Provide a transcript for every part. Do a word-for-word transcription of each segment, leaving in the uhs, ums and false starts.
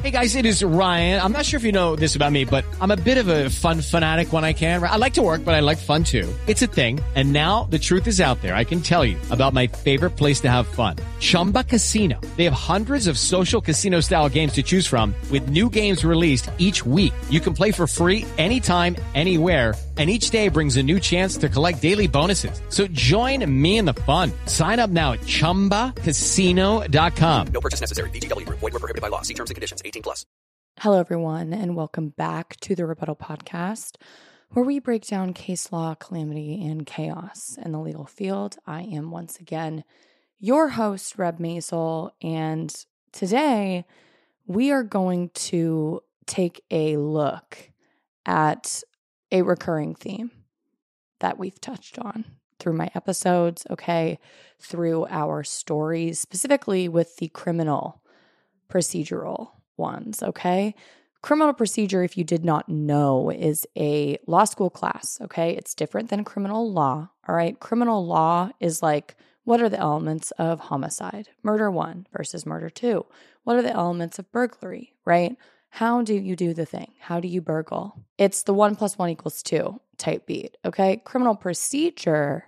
Hey guys, it is Ryan. I'm not sure if you know this about me, but I'm a bit of a fun fanatic when I can. I like to work, but I like fun too. It's a thing. And now the truth is out there. I can tell you about my favorite place to have fun. Chumba Casino. They have hundreds of social casino style games to choose from with new games released each week. You can play for free anytime, anywhere. And each day brings a new chance to collect daily bonuses. So join me in the fun. Sign up now at chumba casino dot com. No purchase necessary. V G W Group. Void where prohibited by law. See terms and conditions. eighteen plus. Hello, everyone, and welcome back to the Rebuttal Podcast, where we break down case law, calamity, and chaos in the legal field. I am once again your host, Reb Maisel, and today we are going to take a look at a recurring theme that we've touched on through my episodes, okay, through our stories, specifically with the criminal procedural ones, okay? Criminal procedure, if you did not know, is a law school class, okay? It's different than criminal law, all right? Criminal law is like, what are the elements of homicide? Murder one versus murder two. What are the elements of burglary, right? How do you do the thing? How do you burgle? It's the one plus one equals two type beat, okay? Criminal procedure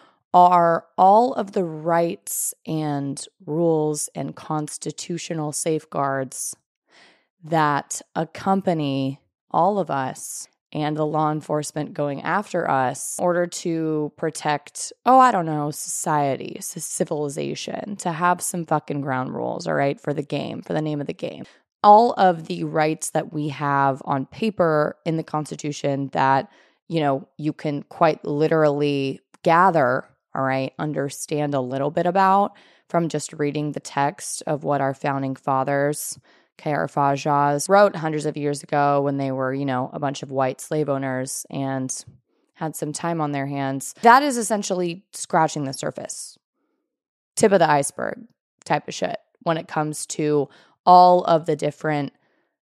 are all of the rights and rules and constitutional safeguards that accompany all of us and the law enforcement going after us in order to protect, oh, I don't know, society, civilization, to have some fucking ground rules, all right, for the game, for the name of the game. All of the rights that we have on paper in the Constitution that, you know, you can quite literally gather, all right, understand a little bit about from just reading the text of what our founding fathers, okay, our Fajas, wrote hundreds of years ago when they were, you know, a bunch of white slave owners and had some time on their hands. That is essentially scratching the surface, tip of the iceberg type of shit when it comes to all of the different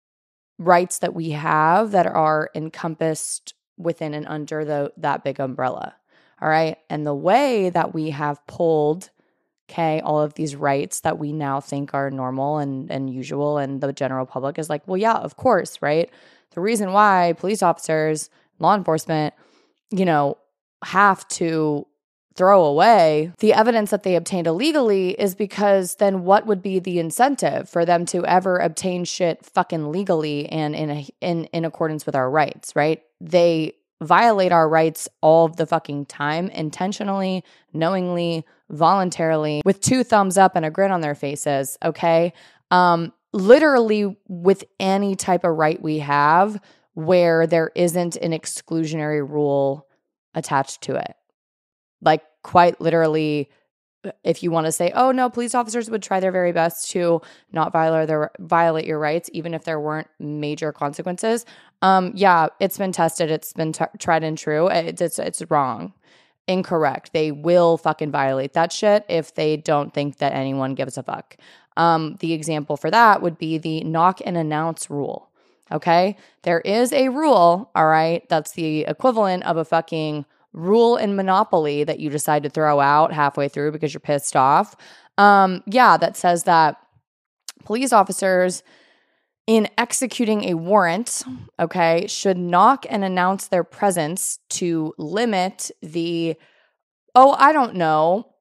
rights that we have that are encompassed within and under the that big umbrella, all right? And the way that we have pulled, okay, all of these rights that we now think are normal and, and usual and the general public is like, well, yeah, of course, right? The reason why police officers, law enforcement, you know, have to throw away the evidence that they obtained illegally is because then what would be the incentive for them to ever obtain shit fucking legally and in a, in in accordance with our rights, right? They violate our rights all of the fucking time, intentionally, knowingly, voluntarily, with two thumbs up and a grin on their faces, okay? Um, literally with any type of right we have where there isn't an exclusionary rule attached to it. Like quite literally, if you want to say, oh no, police officers would try their very best to not violate their violate your rights, even if there weren't major consequences. Um, yeah, it's been tested. It's been t- tried and true. It's, it's it's wrong, incorrect. They will fucking violate that shit if they don't think that anyone gives a fuck. Um, the example for that would be the knock and announce rule. Okay, there is a rule. All right, that's the equivalent of a fucking rule in Monopoly that you decide to throw out halfway through because you're pissed off. Um, yeah, that says that police officers in executing a warrant, okay, should knock and announce their presence to limit the, oh, I don't know,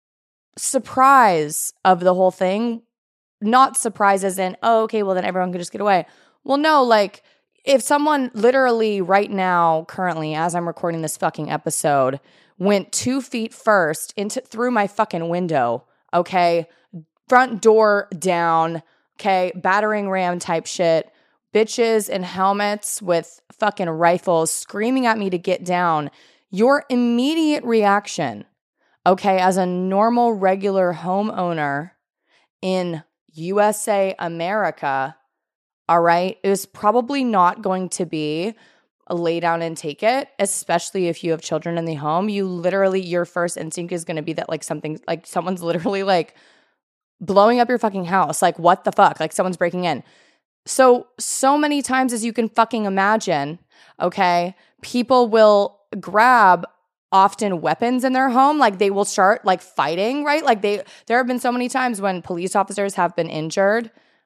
surprise of the whole thing. Not surprise as in, oh, okay, well then everyone can just get away. Well, no, like, if someone literally right now, currently, as I'm recording this fucking episode, went two feet first into through my fucking window, okay, front door down, okay, battering ram type shit, bitches in helmets with fucking rifles screaming at me to get down, your immediate reaction, okay, as a normal, regular homeowner in U S A, America, all right, it was probably not going to be a lay down and take it, especially if you have children in the home. You literally, your first instinct is going to be that like something, like someone's literally like blowing up your fucking house. Like, what the fuck? Like someone's breaking in. So, so many times as you can fucking imagine, okay, people will grab often weapons in their home. Like they will start like fighting, right? Like they, there have been so many times when police officers have been injured,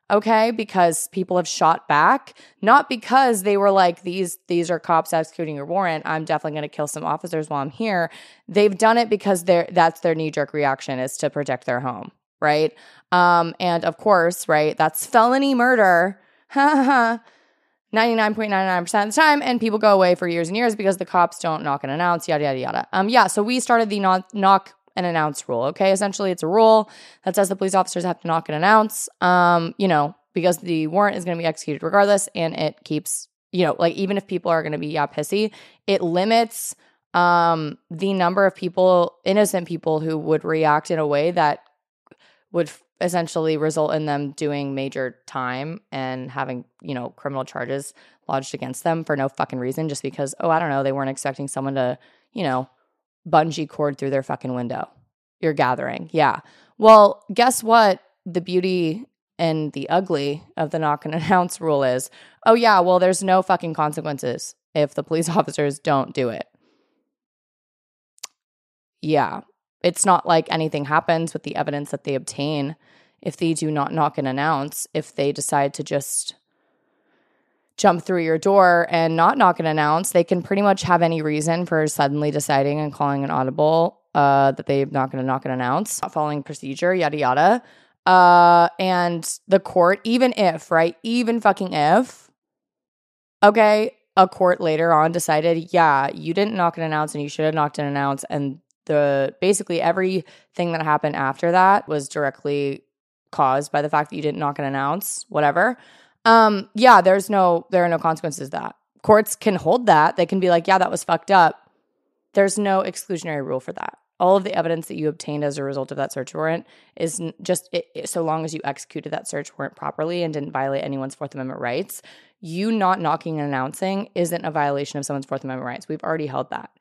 okay? Because people have shot back, not because they were like, these these are cops executing your warrant. I'm definitely going to kill some officers while I'm here. They've done it because they're that's their knee-jerk reaction, is to protect their home, right? Um, and of course, right, that's felony murder. ninety-nine point nine nine percent of the time, and people go away for years and years because the cops don't knock and announce, yada, yada, yada. Um, yeah, so we started the non- knock and announce rule, okay? Essentially, it's a rule that says the police officers have to knock and announce, um, you know, because the warrant is going to be executed regardless, and it keeps, you know, like, even if people are going to be, yeah, pissy, it limits um, the number of people, innocent people, who would react in a way that would essentially result in them doing major time and having, you know, criminal charges lodged against them for no fucking reason, just because, oh, I don't know, they weren't expecting someone to, you know, bungee cord through their fucking window. You're gathering. Yeah. Well, guess what? The beauty and the ugly of the knock and announce rule is, oh yeah, well, there's no fucking consequences if the police officers don't do it. Yeah. It's not like anything happens with the evidence that they obtain if they do not knock and announce. If they decide to just jump through your door and not knock and announce, they can pretty much have any reason for suddenly deciding and calling an audible uh, that they're not going to knock and announce, not following procedure, yada, yada. Uh, and the court, even if, right, even fucking if, okay, a court later on decided, yeah, you didn't knock and announce and you should have knocked and announced, and the basically everything that happened after that was directly caused by the fact that you didn't knock and announce, whatever. Um, yeah, there's no, there are no consequences to that. Courts can hold that. They can be like, yeah, that was fucked up. There's no exclusionary rule for that. All of the evidence that you obtained as a result of that search warrant is just, it, it, so long as you executed that search warrant properly and didn't violate anyone's Fourth Amendment rights, you not knocking and announcing isn't a violation of someone's Fourth Amendment rights. We've already held that.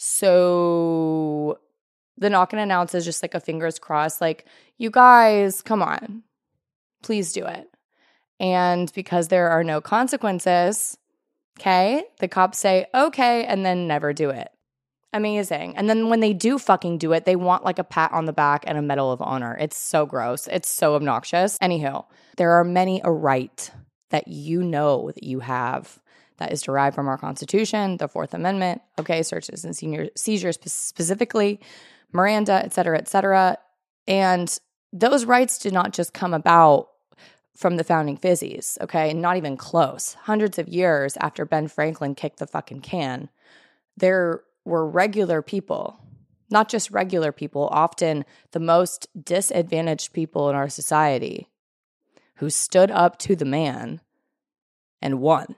So the knock and announce is just like a fingers crossed, like, you guys, come on, please do it. And because there are no consequences, okay, the cops say, okay, and then never do it. Amazing. And then when they do fucking do it, they want like a pat on the back and a medal of honor. It's so gross. It's so obnoxious. Anywho, there are many a right that you know that you have that is derived from our Constitution, the Fourth Amendment, okay, searches and senior seizures specifically, Miranda, et cetera, et cetera. And those rights did not just come about from the founding fizzies, okay? Not even close. Hundreds of years after Ben Franklin kicked the fucking can, there were regular people, not just regular people, often the most disadvantaged people in our society, who stood up to the man and won.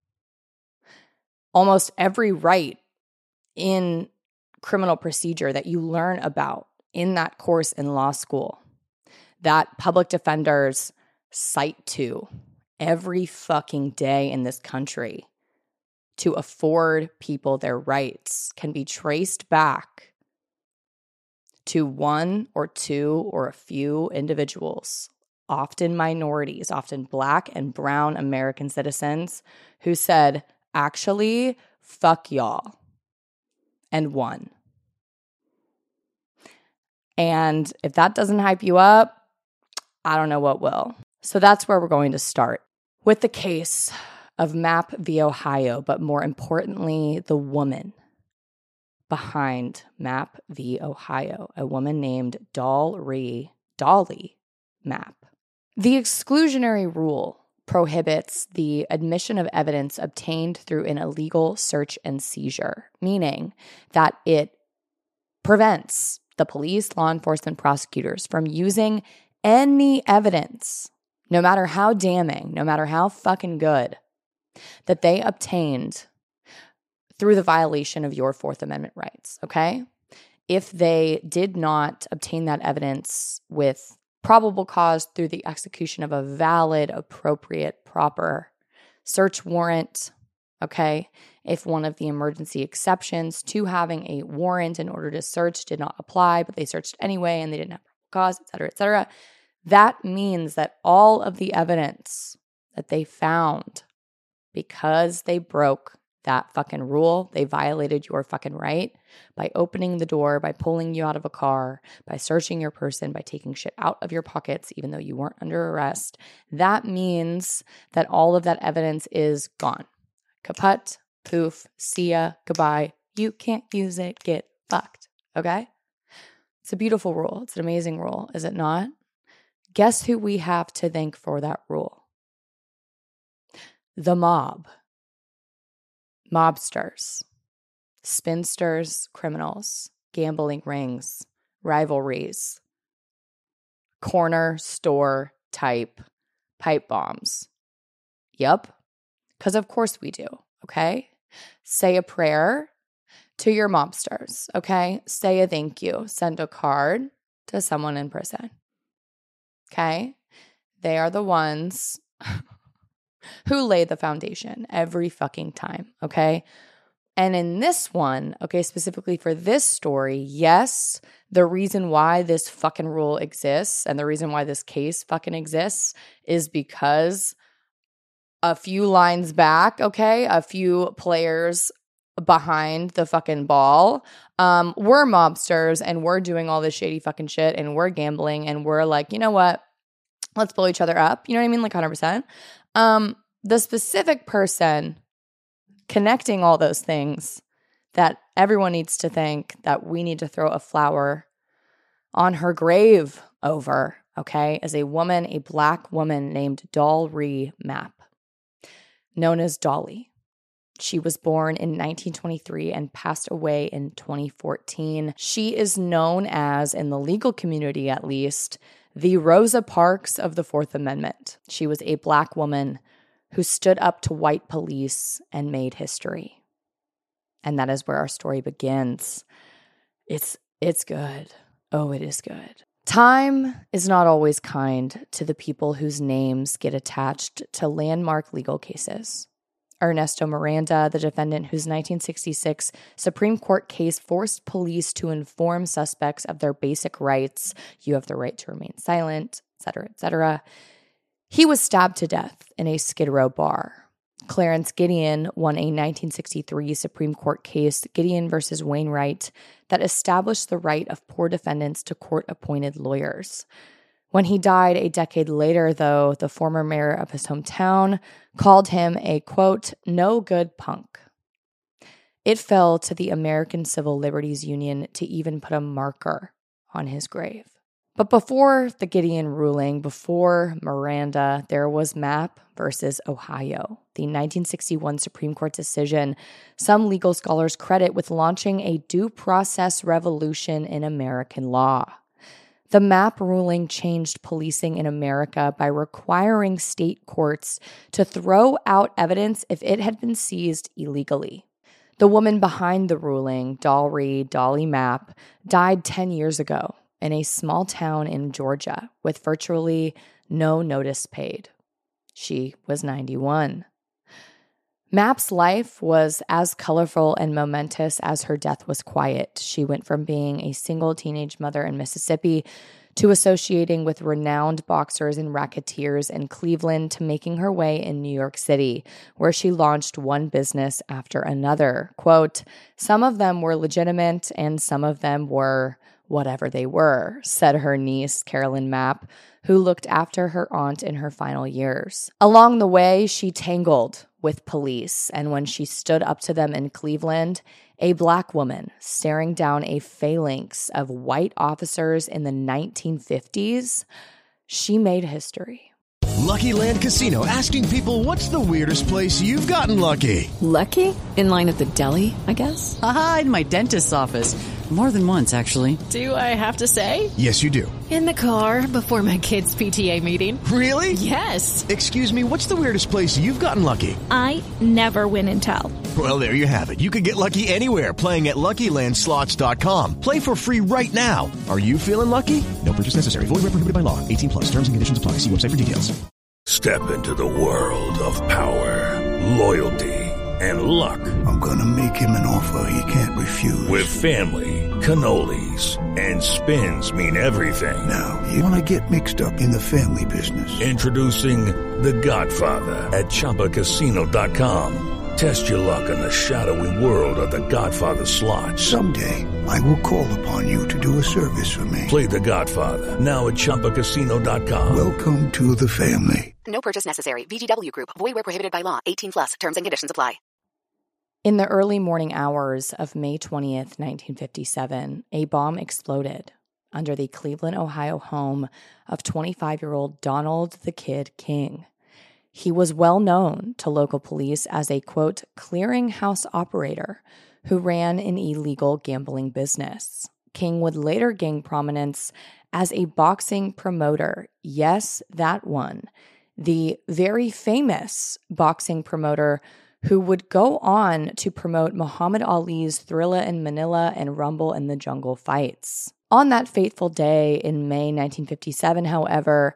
Almost every right in criminal procedure that you learn about in that course in law school, that public defenders cite to every fucking day in this country to afford people their rights, can be traced back to one or two or a few individuals, often minorities, often Black and brown American citizens, who said, actually, fuck y'all, and won. And if that doesn't hype you up, I don't know what will. So that's where we're going to start with the case of Mapp v. Ohio, but more importantly, the woman behind Mapp v. Ohio, a woman named Dollree, Dolly Mapp. The exclusionary rule prohibits the admission of evidence obtained through an illegal search and seizure, meaning that it prevents the police, law enforcement, prosecutors from using any evidence, no matter how damning, no matter how fucking good, that they obtained through the violation of your Fourth Amendment rights, okay? If they did not obtain that evidence with probable cause through the execution of a valid, appropriate, proper search warrant, okay? If one of the emergency exceptions to having a warrant in order to search did not apply, but they searched anyway and they didn't have probable cause, et cetera, et cetera, that means that all of the evidence that they found, because they broke that fucking rule. They violated your fucking right by opening the door, by pulling you out of a car, by searching your person, by taking shit out of your pockets, even though you weren't under arrest. That means that all of that evidence is gone. Kaput, poof, see ya, goodbye. You can't use it, get fucked, okay? It's a beautiful rule. It's an amazing rule, is it not? Guess who we have to thank for that rule? The mob. Mobsters, spinsters, criminals, gambling rings, rivalries, corner store type pipe bombs. Yep, because of course we do, okay? Say a prayer to your mobsters, okay? Say a thank you. Send a card to someone in prison, okay? They are the ones who lay the foundation every fucking time, okay? And in this one, okay, specifically for this story, yes, the reason why this fucking rule exists and the reason why this case fucking exists is because a few lines back, okay, a few players behind the fucking ball, um, we're mobsters and we're doing all this shady fucking shit and we're gambling and we're like, you know what? Let's blow each other up. You know what I mean? Like one hundred percent. Um, the specific person connecting all those things that everyone needs to thank, that we need to throw a flower on her grave over, okay, is a woman, a black woman named Dollree Mapp, known as Dolly. She was born in nineteen twenty-three and passed away in twenty fourteen. She is known as, in the legal community at least, the Rosa Parks of the Fourth Amendment. She was a black woman who stood up to white police and made history. And that is where our story begins. It's it's good. Oh, it is good. Time is not always kind to the people whose names get attached to landmark legal cases. Ernesto Miranda, the defendant whose nineteen sixty-six Supreme Court case forced police to inform suspects of their basic rights. You have the right to remain silent, et cetera, et cetera. He was stabbed to death in a Skid Row bar. Clarence Gideon won a nineteen sixty-three Supreme Court case, Gideon versus Wainwright, that established the right of poor defendants to court-appointed lawyers. When he died a decade later, though, the former mayor of his hometown called him a, quote, no good punk. It fell to the American Civil Liberties Union to even put a marker on his grave. But before the Gideon ruling, before Miranda, there was Mapp versus Ohio, the nineteen sixty-one Supreme Court decision some legal scholars credit with launching a due process revolution in American law. The Mapp ruling changed policing in America by requiring state courts to throw out evidence if it had been seized illegally. The woman behind the ruling, Dollree Dolly Mapp, died ten years ago in a small town in Georgia with virtually no notice paid. She was ninety-one. Mapp's life was as colorful and momentous as her death was quiet. She went from being a single teenage mother in Mississippi to associating with renowned boxers and racketeers in Cleveland to making her way in New York City, where she launched one business after another. Quote, some of them were legitimate and some of them were whatever they were, said her niece, Carolyn Mapp, who looked after her aunt in her final years. Along the way, she tangled with police, and when she stood up to them in Cleveland, a black woman staring down a phalanx of white officers in the nineteen fifties, she made history. Lucky Land Casino, asking people, what's the weirdest place you've gotten lucky? Lucky? In line at the deli, I guess? Aha, in my dentist's office. More than once, actually. Do I have to say? Yes, you do. In the car before my kids' P T A meeting. Really? Yes. Excuse me, what's the weirdest place you've gotten lucky? I never win and tell. Well, there you have it. You can get lucky anywhere, playing at Lucky Land Slots dot com. Play for free right now. Are you feeling lucky? No purchase necessary. Void where prohibited by law. eighteen plus. Terms and conditions apply. See website for details. Step into the world of power, loyalty, and luck. I'm gonna make him an offer he can't refuse. With family, cannolis, and spins mean everything. Now, you wanna get mixed up in the family business. Introducing The Godfather at Chumba Casino dot com. Test your luck in the shadowy world of The Godfather slot. Someday, I will call upon you to do a service for me. Play The Godfather, now at Chumba Casino dot com. Welcome to the family. No purchase necessary. V G W Group. Void where prohibited by law. eighteen plus. Terms and conditions apply. In the early morning hours of May twentieth, nineteen fifty-seven, a bomb exploded under the Cleveland, Ohio home of twenty-five-year-old Donald the Kid King. He was well known to local police as a, quote, clearinghouse operator who ran an illegal gambling business. King would later gain prominence as a boxing promoter. Yes, that one. The very famous boxing promoter who would go on to promote Muhammad Ali's Thrilla in Manila and Rumble in the Jungle fights. On that fateful day in May nineteen fifty-seven, however,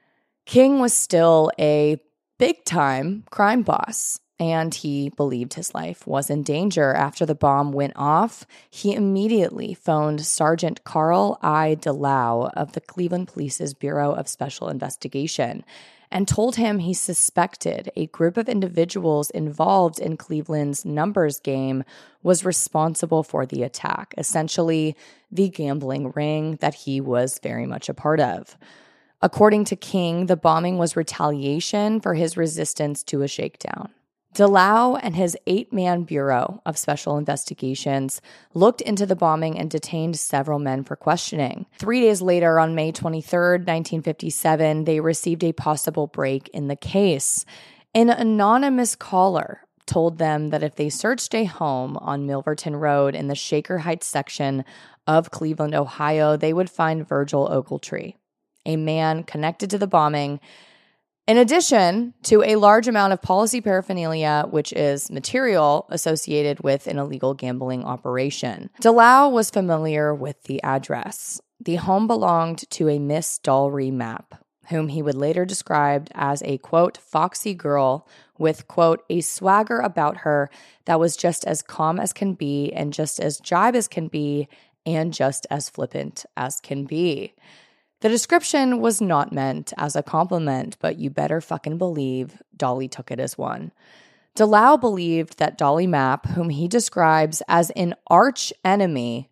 King was still a big-time crime boss, and he believed his life was in danger. After the bomb went off, he immediately phoned Sergeant Carl I. DeLau of the Cleveland Police's Bureau of Special Investigation and told him he suspected a group of individuals involved in Cleveland's numbers game was responsible for the attack, essentially the gambling ring that he was very much a part of. According to King, the bombing was retaliation for his resistance to a shakedown. DeLau and his eight-man Bureau of Special Investigations looked into the bombing and detained several men for questioning. Three days later, on May twenty-third, nineteen fifty-seven, they received a possible break in the case. An anonymous caller told them that if they searched a home on Milverton Road in the Shaker Heights section of Cleveland, Ohio, they would find Virgil Ogletree, a man connected to the bombing, in addition to a large amount of policy paraphernalia, which is material associated with an illegal gambling operation. DeLau was familiar with the address. The home belonged to a Miss Dalry Mapp, whom he would later describe as a, quote, foxy girl with, quote, a swagger about her that was just as calm as can be and just as jibe as can be and just as flippant as can be. The description was not meant as a compliment, but you better fucking believe Dolly took it as one. DeLau believed that Dolly Mapp, whom he describes as an arch enemy,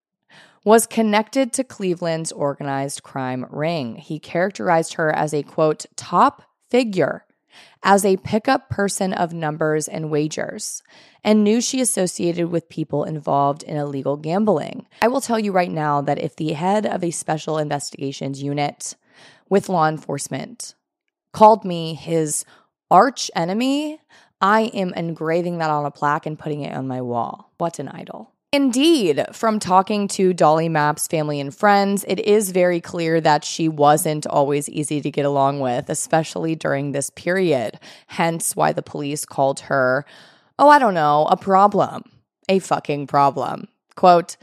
was connected to Cleveland's organized crime ring. He characterized her as a, quote, top figure, as a pickup person of numbers and wagers, and knew she associated with people involved in illegal gambling. I will tell you right now that if the head of a special investigations unit with law enforcement called me his arch enemy, I am engraving that on a plaque and putting it on my wall. What an idol. Indeed, from talking to Dolly Mapp's family and friends, it is very clear that she wasn't always easy to get along with, especially during this period. Hence why the police called her, oh, I don't know, a problem. A fucking problem. Quote,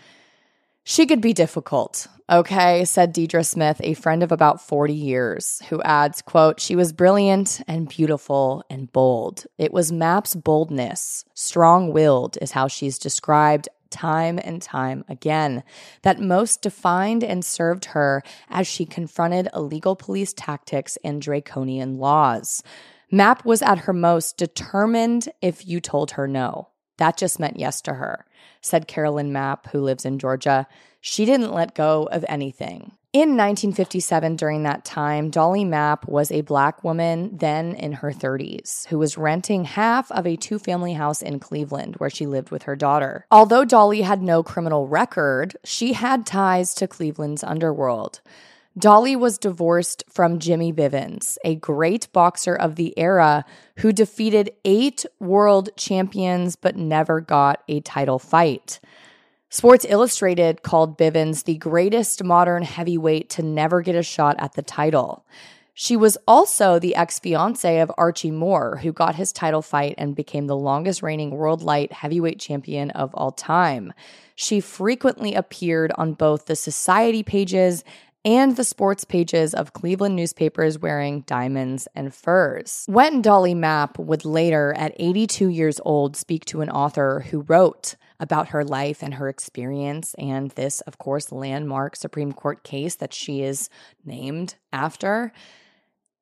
she could be difficult, okay, said Deidre Smith, a friend of about forty years, who adds, quote, she was brilliant and beautiful and bold. It was Mapp's boldness, strong-willed is how she's described time and time again, that most defined and served her as she confronted illegal police tactics and draconian laws. Mapp was at her most determined if you told her no. That just meant yes to her, said Carolyn Mapp, who lives in Georgia. She didn't let go of anything. In nineteen fifty-seven, during that time, Dolly Mapp was a black woman, then in her thirties, who was renting half of a two-family house in Cleveland where she lived with her daughter. Although Dolly had no criminal record, she had ties to Cleveland's underworld. Dolly was divorced from Jimmy Bivens, a great boxer of the era who defeated eight world champions but never got a title fight. Sports Illustrated called Bivens the greatest modern heavyweight to never get a shot at the title. She was also the ex-fiance of Archie Moore, who got his title fight and became the longest reigning world light heavyweight champion of all time. She frequently appeared on both the society pages and the sports pages of Cleveland newspapers wearing diamonds and furs. When Dolly Mapp would later, at eighty-two years old, speak to an author who wrote about her life and her experience and this, of course, landmark Supreme Court case that she is named after,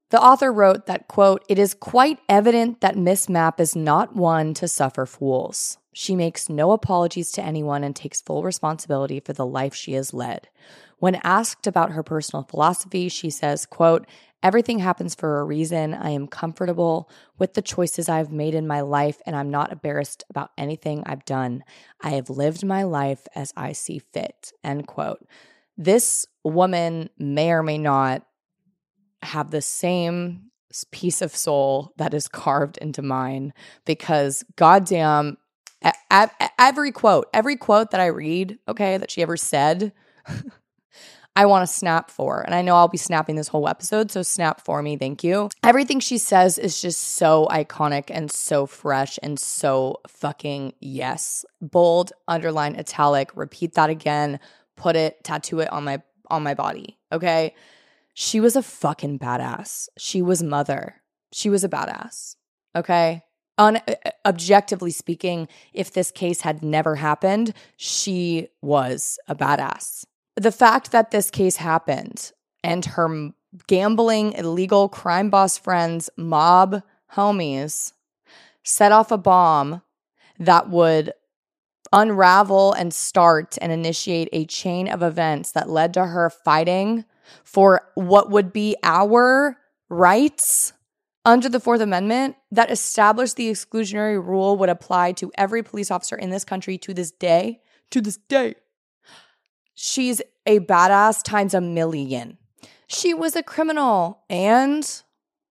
The author wrote that, quote, "It is quite evident that Miss Mapp is not one to suffer fools. She makes no apologies to anyone and takes full responsibility for the life she has led. When asked about her personal philosophy, she says, quote, everything happens for a reason. I am comfortable with the choices I've made in my life, and I'm not embarrassed about anything I've done. I have lived my life as I see fit," end quote. This woman may or may not have the same piece of soul that is carved into mine, because goddamn, a- a- every quote, every quote that I read, okay, that she ever said, I want to snap for. And I know I'll be snapping this whole episode, so snap for me, thank you. Everything she says is just so iconic and so fresh and so fucking yes. Bold, underline, italic, repeat that again, put it, tattoo it on my on my body, okay? She was a fucking badass. She was mother. She was a badass, okay? Un- objectively speaking, if this case had never happened, she was a badass. The fact that this case happened and her gambling, illegal crime boss friends, mob homies set off a bomb that would unravel and start and initiate a chain of events that led to her fighting for what would be our rights under the Fourth Amendment, that established the exclusionary rule would apply to every police officer in this country to this day. To this day. She's a badass times a million. She was a criminal, and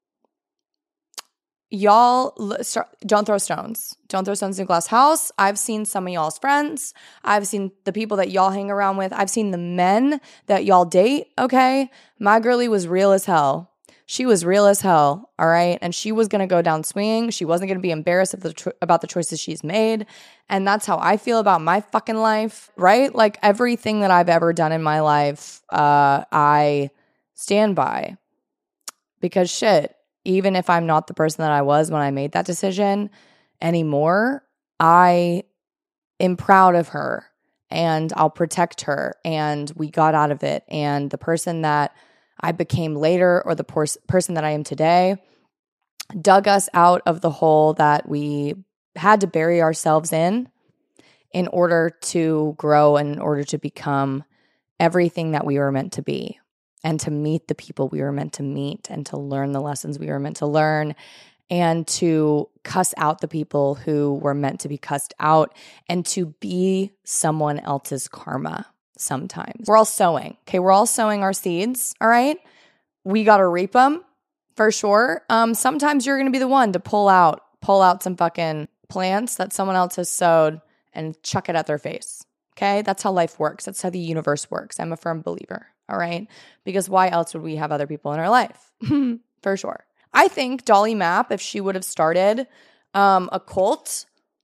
y'all don't throw stones. Don't throw stones in a glass house. I've seen some of y'all's friends. I've seen the people that y'all hang around with. I've seen the men that y'all date, okay? My girlie was real as hell. She was real as hell, all right? And she was going to go down swinging. She wasn't going to be embarrassed of the tr- about the choices she's made. And that's how I feel about my fucking life, right? Like everything that I've ever done in my life, uh, I stand by. Because shit, even if I'm not the person that I was when I made that decision anymore, I am proud of her and I'll protect her. And we got out of it. And the person that I became later, or the pers- person that I am today, dug us out of the hole that we had to bury ourselves in in order to grow and in order to become everything that we were meant to be, and to meet the people we were meant to meet, and to learn the lessons we were meant to learn, and to cuss out the people who were meant to be cussed out, and to be someone else's karma. Sometimes we're all sowing. Okay, we're all sowing our seeds. All right, we got to reap them for sure. Um, sometimes you're going to be the one to pull out, pull out some fucking plants that someone else has sowed and chuck it at their face. Okay, that's how life works. That's how the universe works. I'm a firm believer. All right, because why else would we have other people in our life? For sure. I think Dolly Mapp, if she would have started um, a cult,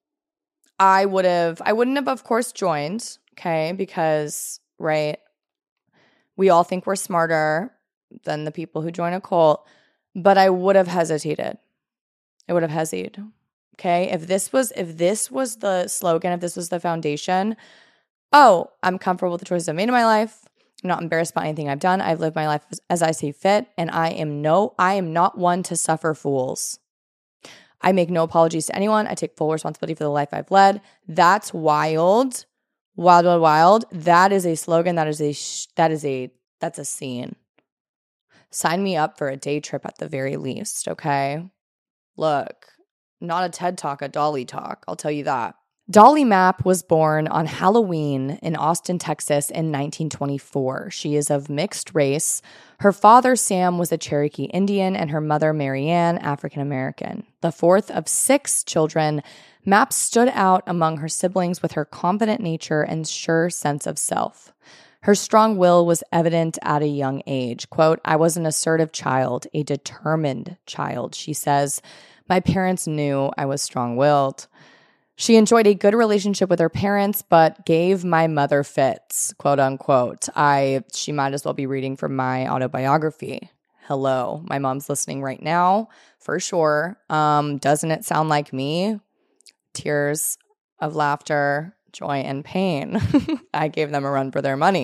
I would have. I wouldn't have, of course, joined. Okay, because, right, we all think we're smarter than the people who join a cult, but I would have hesitated. I would have hesitated. Okay, if this was if this was the slogan, if this was the foundation, oh, I'm comfortable with the choices I've made in my life. I'm not embarrassed by anything I've done. I've lived my life as, as I see fit, and I am no, I am not one to suffer fools. I make no apologies to anyone. I take full responsibility for the life I've led. That's wild. Wild, wild, wild. That is a slogan. That is a, sh- that is a, that's a scene. Sign me up for a day trip at the very least, okay? Look, not a TED Talk, a Dolly Talk. I'll tell you that. Dolly Mapp was born on Halloween in Austin, Texas in nineteen twenty-four. She is of mixed race. Her father, Sam, was a Cherokee Indian, and her mother, Marianne, African American. The fourth of six children, Mapp stood out among her siblings with her confident nature and sure sense of self. Her strong will was evident at a young age. Quote, I was an assertive child, a determined child, she says. My parents knew I was strong-willed. She enjoyed a good relationship with her parents, but gave my mother fits, quote unquote. I, she might as well be reading from my autobiography. Hello, my mom's listening right now, for sure. Um, doesn't it sound like me? Tears of laughter, joy, and pain. I gave them a run for their money.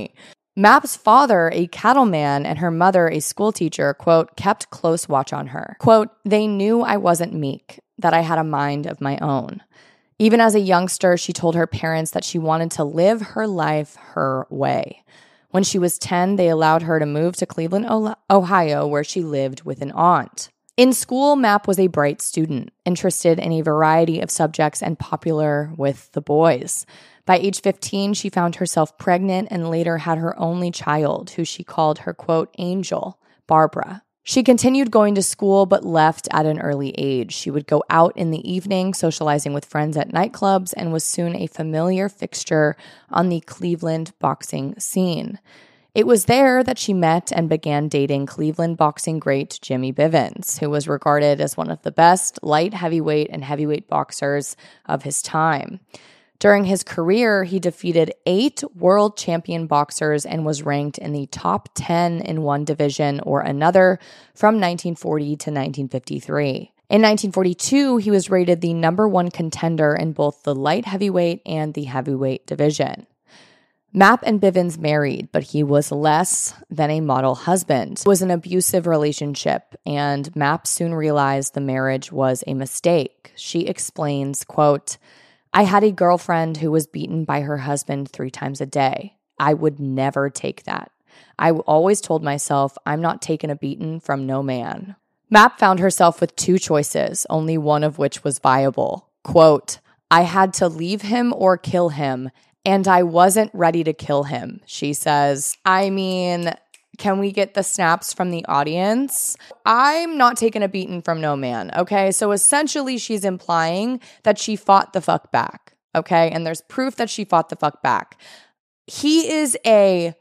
Map's father, a cattleman, and her mother, a schoolteacher, quote, kept close watch on her. Quote, they knew I wasn't meek, that I had a mind of my own. Even as a youngster, she told her parents that she wanted to live her life her way. When she was ten, they allowed her to move to Cleveland, Ohio, where she lived with an aunt. In school, Map was a bright student, interested in a variety of subjects and popular with the boys. By age fifteen, she found herself pregnant and later had her only child, who she called her, quote, angel, Barbara. She continued going to school but left at an early age. She would go out in the evening, socializing with friends at nightclubs, and was soon a familiar fixture on the Cleveland boxing scene. It was there that she met and began dating Cleveland boxing great Jimmy Bivens, who was regarded as one of the best light heavyweight and heavyweight boxers of his time. During his career, he defeated eight world champion boxers and was ranked in the top ten in one division or another from nineteen forty to nineteen fifty-three. In nineteen forty-two, he was rated the number one contender in both the light heavyweight and the heavyweight division. Map and Bivens married, but he was less than a model husband. It was an abusive relationship, and Map soon realized the marriage was a mistake. She explains, quote, I had a girlfriend who was beaten by her husband three times a day. I would never take that. I always told myself, I'm not taking a beating from no man. Map found herself with two choices, only one of which was viable. Quote, I had to leave him or kill him, and I wasn't ready to kill him, she says. I mean, can we get the snaps from the audience? I'm not taking a beating from no man, okay? So essentially she's implying that she fought the fuck back, okay? And there's proof that she fought the fuck back. He is a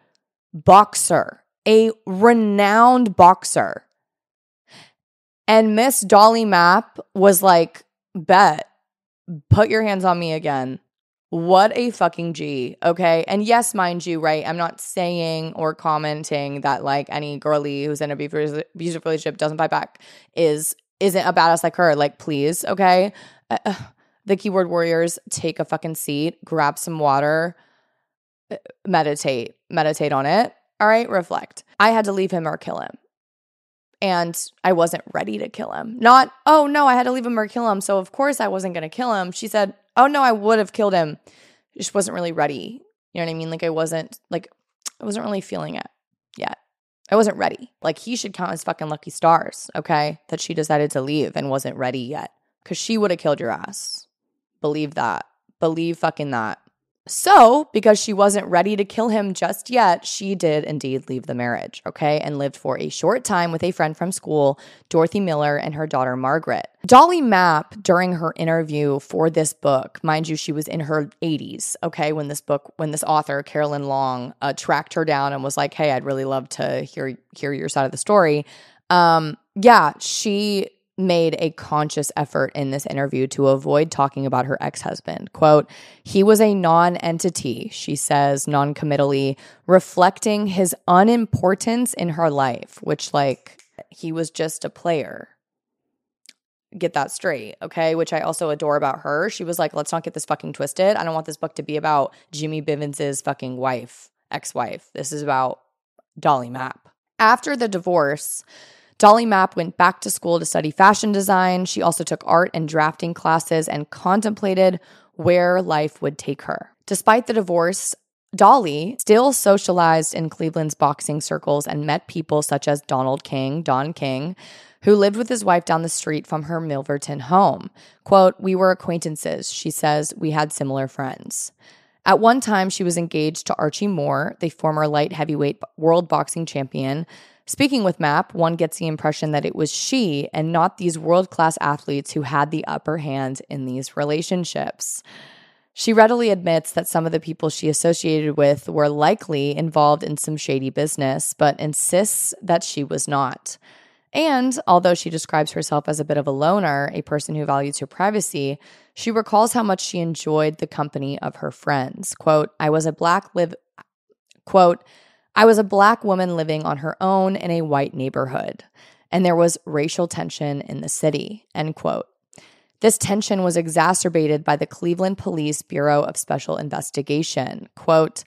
boxer, a renowned boxer. And Miss Dolly Map was like, bet, put your hands on me again. What a fucking G, okay? And yes, mind you, right, I'm not saying or commenting that, like, any girly who's in a abusive relationship doesn't fight back is, isn't a badass like her. Like, please, okay? Uh, the keyboard warriors, take a fucking seat, grab some water, meditate. Meditate on it, all right? Reflect. I had to leave him or kill him. And I wasn't ready to kill him. Not, oh, no, I had to leave him or kill him, so of course I wasn't going to kill him. She said, oh, no, I would have killed him. Just wasn't really ready. You know what I mean? Like, I wasn't, like, I wasn't really feeling it yet. I wasn't ready. Like, he should count his fucking lucky stars, okay? That she decided to leave and wasn't ready yet. Because she would have killed your ass. Believe that. Believe fucking that. So, because she wasn't ready to kill him just yet, she did indeed leave the marriage, okay, and lived for a short time with a friend from school, Dorothy Miller, and her daughter, Margaret. Dolly Map, during her interview for this book, mind you, she was in her eighties, okay, when this book, when this author, Carolyn Long, uh, tracked her down and was like, hey, I'd really love to hear, hear your side of the story. Um, yeah, she made a conscious effort in this interview to avoid talking about her ex-husband. Quote, he was a non-entity, she says, non-committally, reflecting his unimportance in her life, which, like, he was just a player. Get that straight, okay? Which I also adore about her. She was like, let's not get this fucking twisted. I don't want this book to be about Jimmy Bivens' fucking wife, ex-wife. This is about Dolly Map. After the divorce, Dolly Map went back to school to study fashion design. She also took art and drafting classes and contemplated where life would take her. Despite the divorce, Dolly still socialized in Cleveland's boxing circles and met people such as Donald King, Don King, who lived with his wife down the street from her Milverton home. Quote, we were acquaintances. She says, we had similar friends. At one time, she was engaged to Archie Moore, the former light heavyweight world boxing champion. Speaking with Map, one gets the impression that it was she and not these world-class athletes who had the upper hand in these relationships. She readily admits that some of the people she associated with were likely involved in some shady business, but insists that she was not. And although she describes herself as a bit of a loner, a person who values her privacy, she recalls how much she enjoyed the company of her friends. Quote, I was a black live, quote, I was a black woman living on her own in a white neighborhood, and there was racial tension in the city, end quote. This tension was exacerbated by the Cleveland Police Bureau of Special Investigation. Quote,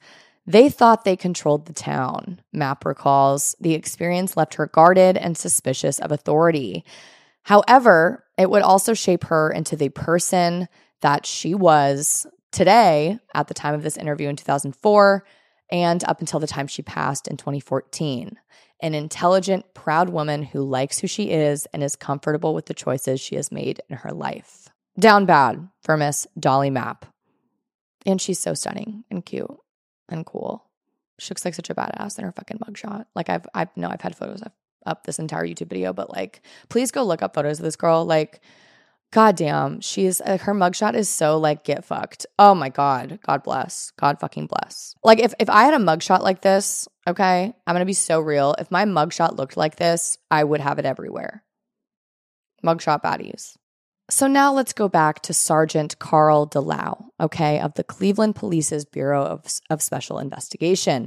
They thought they controlled the town, Mapp recalls. The experience left her guarded and suspicious of authority. However, it would also shape her into the person that she was today at the time of this interview in two thousand four and up until the time she passed in twenty fourteen. An intelligent, proud woman who likes who she is and is comfortable with the choices she has made in her life. Down bad for Miss Dolly Mapp. And she's so stunning and cute and cool. She looks like such a badass in her fucking mugshot. Like I've, I've, no, I've had photos of up this entire YouTube video, but like, please go look up photos of this girl. Like, goddamn, she's, uh, her mugshot is so like, get fucked. Oh my God. God bless. God fucking bless. Like if, if I had a mugshot like this, okay, I'm going to be so real. If my mugshot looked like this, I would have it everywhere. Mugshot baddies. So now let's go back to Sergeant Carl DeLau, okay, of the Cleveland Police's Bureau of, of Special Investigation.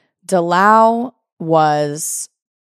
DeLau was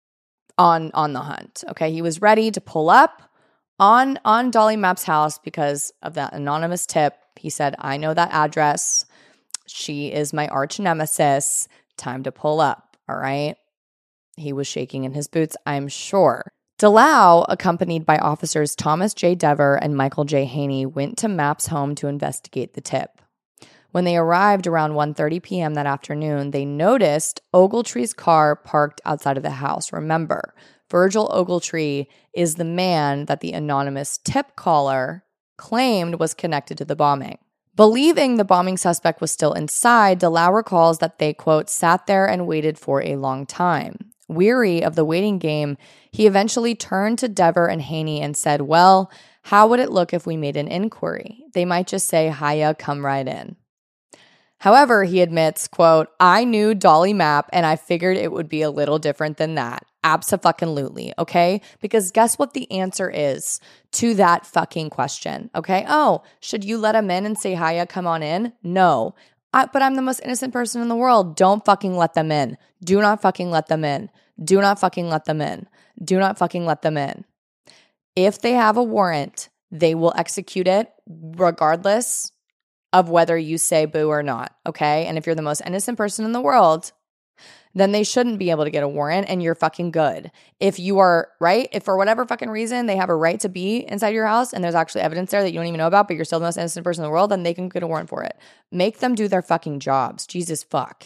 on, on the hunt, okay? He was ready to pull up on, on Dolly Mapp's house because of that anonymous tip. He said, I know that address. She is my arch nemesis. Time to pull up, all right? He was shaking in his boots, I'm sure. DeLau, accompanied by officers Thomas J. Dever and Michael J. Haney, went to Mapp's home to investigate the tip. When they arrived around one thirty p.m. that afternoon, they noticed Ogletree's car parked outside of the house. Remember, Virgil Ogletree is the man that the anonymous tip caller claimed was connected to the bombing. Believing the bombing suspect was still inside, DeLau recalls that they, quote, sat there and waited for a long time. Weary of the waiting game, he eventually turned to Dever and Haney and said, well, how would it look if we made an inquiry? They might just say, hiya, come right in. However, he admits, quote, I knew Dolly Mapp and I figured it would be a little different than that. Abso-fucking-lutely, okay? Because guess what the answer is to that fucking question, okay? Oh, should you let him in and say, hiya, come on in? No. I, but I'm the most innocent person in the world. Don't fucking let them in. Do not fucking let them in. Do not fucking let them in. Do not fucking let them in. If they have a warrant, they will execute it regardless of whether you say boo or not, okay? And if you're the most innocent person in the world, then they shouldn't be able to get a warrant and you're fucking good. If you are, right? If for whatever fucking reason they have a right to be inside your house and there's actually evidence there that you don't even know about, but you're still the most innocent person in the world, then they can get a warrant for it. Make them do their fucking jobs. Jesus fuck.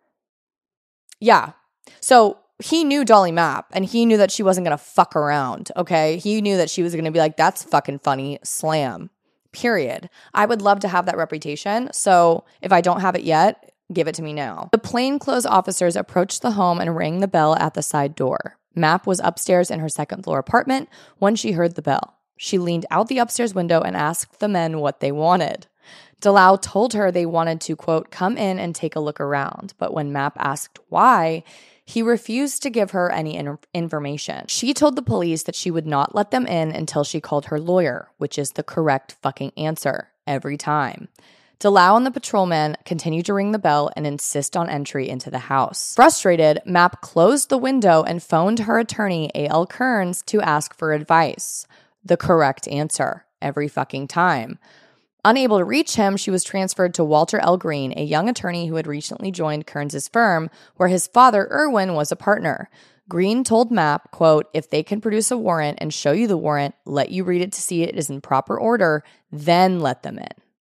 Yeah. So he knew Dolly Mapp and he knew that she wasn't going to fuck around, okay? He knew that she was going to be like, that's fucking funny, slam, period. I would love to have that reputation. So if I don't have it yet, give it to me now. The plainclothes officers approached the home and rang the bell at the side door. Mapp was upstairs in her second floor apartment when she heard the bell. She leaned out the upstairs window and asked the men what they wanted. DeLau told her they wanted to, quote, come in and take a look around. But when Mapp asked why, he refused to give her any in- information. She told the police that she would not let them in until she called her lawyer, which is the correct fucking answer every time. DeLau and the patrolman continued to ring the bell and insist on entry into the house. Frustrated, Mapp closed the window and phoned her attorney, A L Kearns, to ask for advice. The correct answer every fucking time. Unable to reach him, she was transferred to Walter L. Green, a young attorney who had recently joined Kearns' firm, where his father, Irwin, was a partner. Green told Mapp, quote, if they can produce a warrant and show you the warrant, let you read it to see it is in proper order, then let them in.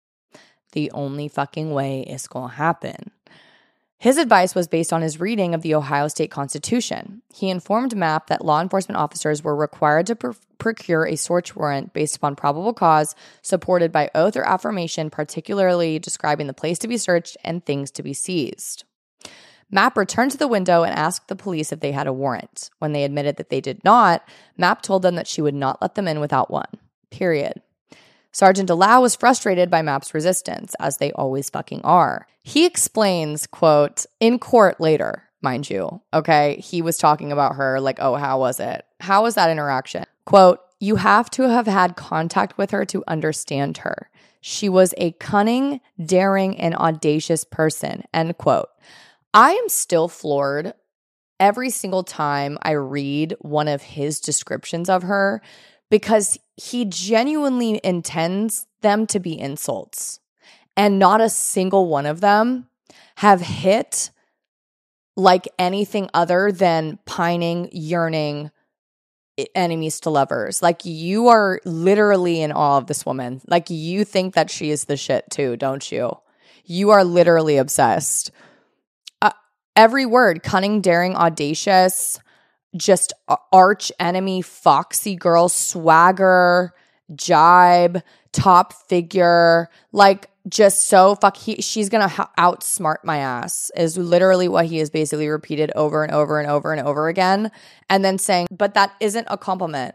The only fucking way it's gonna happen. His advice was based on his reading of the Ohio State Constitution. He informed Mapp that law enforcement officers were required to pr- procure a search warrant based upon probable cause, supported by oath or affirmation, particularly describing the place to be searched and things to be seized. Mapp returned to the window and asked the police if they had a warrant. When they admitted that they did not, Mapp told them that she would not let them in without one. Period. Sergeant DeLau was frustrated by Mapp's resistance, as they always fucking are. He explains, quote, in court later, mind you, okay? He was talking about her like, oh, how was it? How was that interaction? Quote, you have to have had contact with her to understand her. She was a cunning, daring, and audacious person, end quote. I am still floored every single time I read one of his descriptions of her, because he genuinely intends them to be insults. And not a single one of them have hit like anything other than pining, yearning enemies to lovers. Like, you are literally in awe of this woman. Like, you think that she is the shit too, don't you? You are literally obsessed. Uh, every word, cunning, daring, audacious, just arch enemy, foxy girl, swagger, jibe, top figure, like just so fuck he she's gonna ha- outsmart my ass is literally what he has basically repeated over and over and over and over again, and then saying, but that isn't a compliment.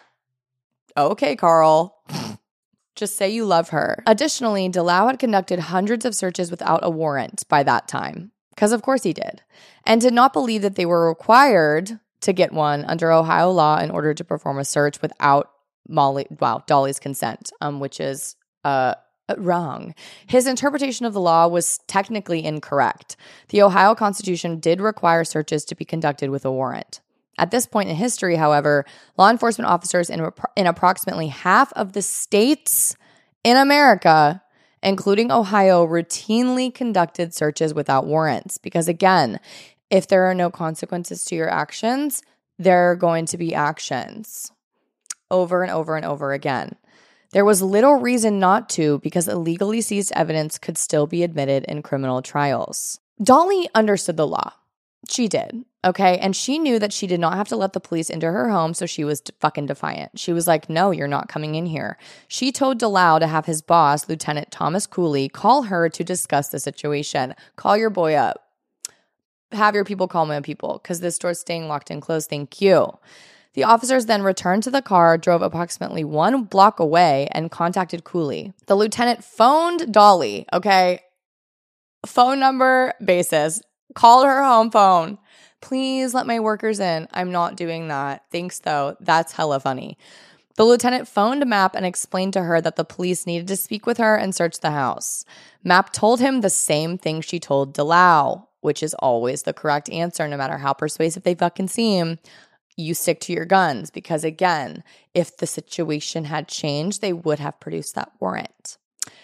Okay, Carl. Just say you love her. Additionally, DeLau had conducted hundreds of searches without a warrant by that time, because of course he did, and did not believe that they were required to get one under Ohio law in order to perform a search without Molly, wow, Dolly's consent, um, which is uh, wrong. His interpretation of the law was technically incorrect. The Ohio Constitution did require searches to be conducted with a warrant. At this point in history, however, law enforcement officers in, in approximately half of the states in America, including Ohio, routinely conducted searches without warrants. Because again, if there are no consequences to your actions, there are going to be actions. Over and over and over again. There was little reason not to, because illegally seized evidence could still be admitted in criminal trials. Dolly understood the law. She did, okay? And she knew that she did not have to let the police into her home, so she was fucking defiant. She was like, no, you're not coming in here. She told DeLau to have his boss, Lieutenant Thomas Cooley, call her to discuss the situation. Call your boy up. Have your people call my people, because this door's staying locked and closed. Thank you. The officers then returned to the car, drove approximately one block away, and contacted Cooley. The lieutenant phoned Dolly, okay? Phone number basis. Called her home phone. Please let my workers in. I'm not doing that. Thanks, though. That's hella funny. The lieutenant phoned Mapp and explained to her that the police needed to speak with her and search the house. Mapp told him the same thing she told DeLau, which is always the correct answer, no matter how persuasive they fucking seem. You stick to your guns, because again, if the situation had changed, they would have produced that warrant.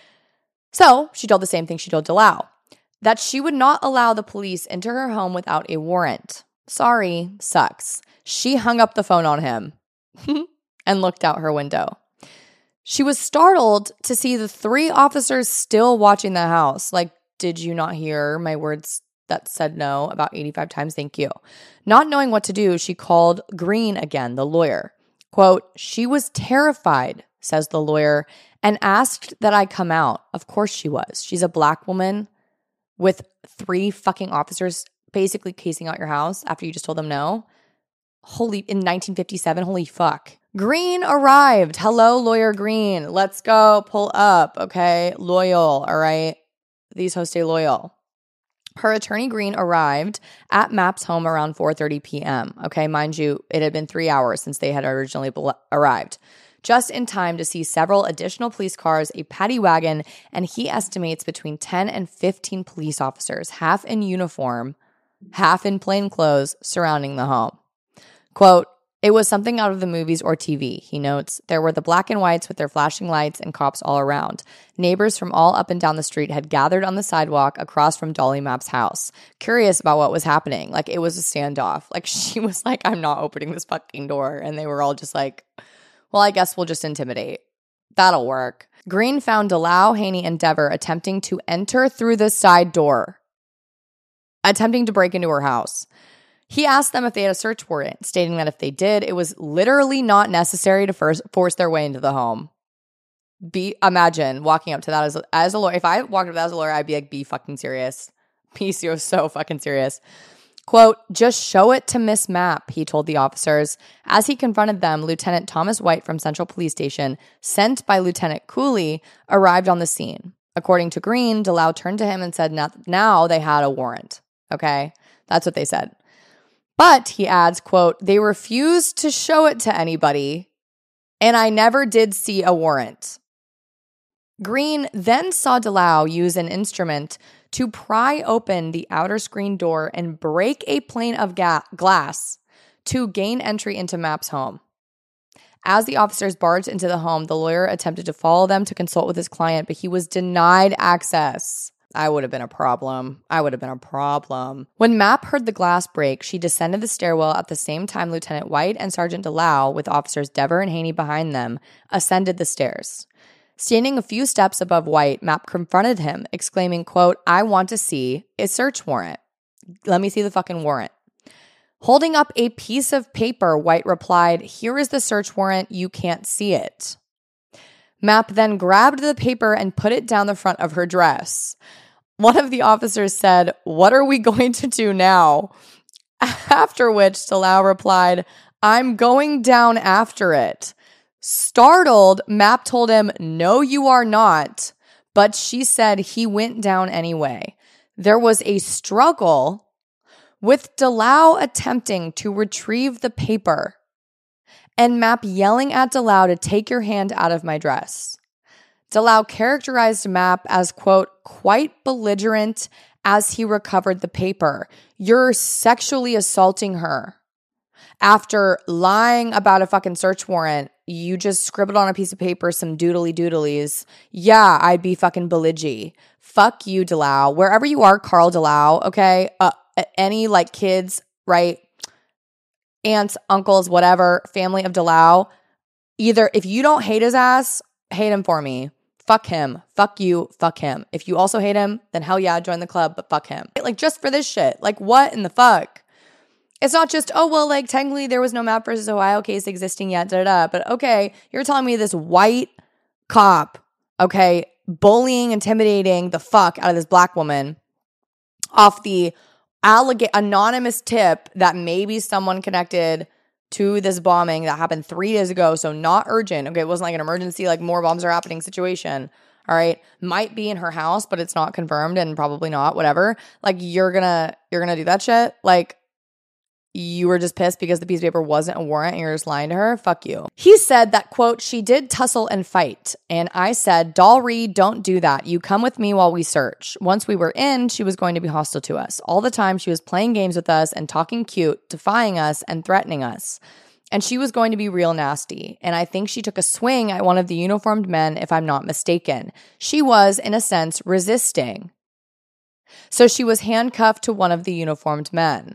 So she told the same thing she told DeLau, that she would not allow the police into her home without a warrant. Sorry, sucks. She hung up the phone on him and looked out her window. She was startled to see the three officers still watching the house. Like, did you not hear my words that said no about eighty-five times? Thank you. Not knowing what to do, she called Green again, the lawyer. Quote, she was terrified, says the lawyer, and asked that I come out. Of course she was. She's a black woman with three fucking officers basically casing out your house after you just told them no. Holy, in nineteen fifty-seven, holy fuck. Green arrived. Hello, Lawyer Green. Let's go. Pull up, okay? Loyal, all right? These hosts stay loyal. Her attorney Green arrived at Mapp's home around four thirty p.m. Okay, mind you, it had been three hours since they had originally bel- arrived. Just in time to see several additional police cars, a paddy wagon, and he estimates between ten and fifteen police officers, half in uniform, half in plain clothes, surrounding the home. Quote, it was something out of the movies or T V, he notes. There were the black and whites with their flashing lights and cops all around. Neighbors from all up and down the street had gathered on the sidewalk across from Dolly Mapp's house, curious about what was happening. Like, it was a standoff. Like, she was like, I'm not opening this fucking door. And they were all just like, well, I guess we'll just intimidate. That'll work. Green found DeLau, Haney, and Dever attempting to enter through the side door, attempting to break into her house. He asked them if they had a search warrant, stating that if they did, it was literally not necessary to first force their way into the home. Be imagine walking up to that as a, as a lawyer. If I walked up to that as a lawyer, I'd be like, be fucking serious. Be so, so fucking serious. Quote, just show it to Miss Mapp, he told the officers. As he confronted them, Lieutenant Thomas White from Central Police Station, sent by Lieutenant Cooley, arrived on the scene. According to Green, DeLau turned to him and said now, now they had a warrant. Okay? That's what they said. But, he adds, quote, they refused to show it to anybody, and I never did see a warrant. Green then saw DeLau use an instrument to pry open the outer screen door and break a pane of ga- glass to gain entry into Mapp's home. As the officers barged into the home, the lawyer attempted to follow them to consult with his client, but he was denied access. I would have been a problem. I would have been a problem. When Mapp heard the glass break, she descended the stairwell at the same time Lieutenant White and Sergeant Delau, with officers Dever and Haney behind them, ascended the stairs. Standing a few steps above White, Mapp confronted him, exclaiming, quote, "I want to see a search warrant. Let me see the fucking warrant." Holding up a piece of paper, White replied, "Here is the search warrant. You can't see it." Mapp then grabbed the paper and put it down the front of her dress. One of the officers said, "What are we going to do now?" After which Delau replied, "I'm going down after it." Startled, Mapp told him, "No, you are not." But she said he went down anyway. There was a struggle, with Delau attempting to retrieve the paper and Mapp yelling at Delau to take your hand out of my dress. Delau characterized Mapp as, quote, "quite belligerent" as he recovered the paper. You're sexually assaulting her. After lying about a fucking search warrant, you just scribbled on a piece of paper some doodly doodlies. Yeah, I'd be fucking belligy. Fuck you, Delau. Wherever you are, Carl Delau, okay? Uh, any, like, kids, right? Aunts, uncles, whatever, family of Delau, either if you don't hate his ass, hate him for me. Fuck him. Fuck you. Fuck him. If you also hate him, then hell yeah, join the club, but fuck him. Like, just for this shit. Like, what in the fuck? It's not just, oh, well, like, technically there was no Mapp versus Ohio case existing yet, da da da. But okay, you're telling me this white cop, okay, bullying, intimidating the fuck out of this black woman off the alleg- anonymous tip that maybe someone connected to this bombing that happened three days ago. So not urgent. Okay, it wasn't like an emergency, like more bombs are happening situation. All right, might be in her house, but it's not confirmed and probably not. Whatever. Like you're gonna you're gonna do that shit. Like you were just pissed because the piece of paper wasn't a warrant and you're just lying to her? Fuck you. He said that, quote, "She did tussle and fight. And I said, Doll Reed, don't do that. You come with me while we search. Once we were in, she was going to be hostile to us. All the time she was playing games with us and talking cute, defying us and threatening us. And she was going to be real nasty. And I think she took a swing at one of the uniformed men, if I'm not mistaken. She was, in a sense, resisting. So she was handcuffed to one of the uniformed men."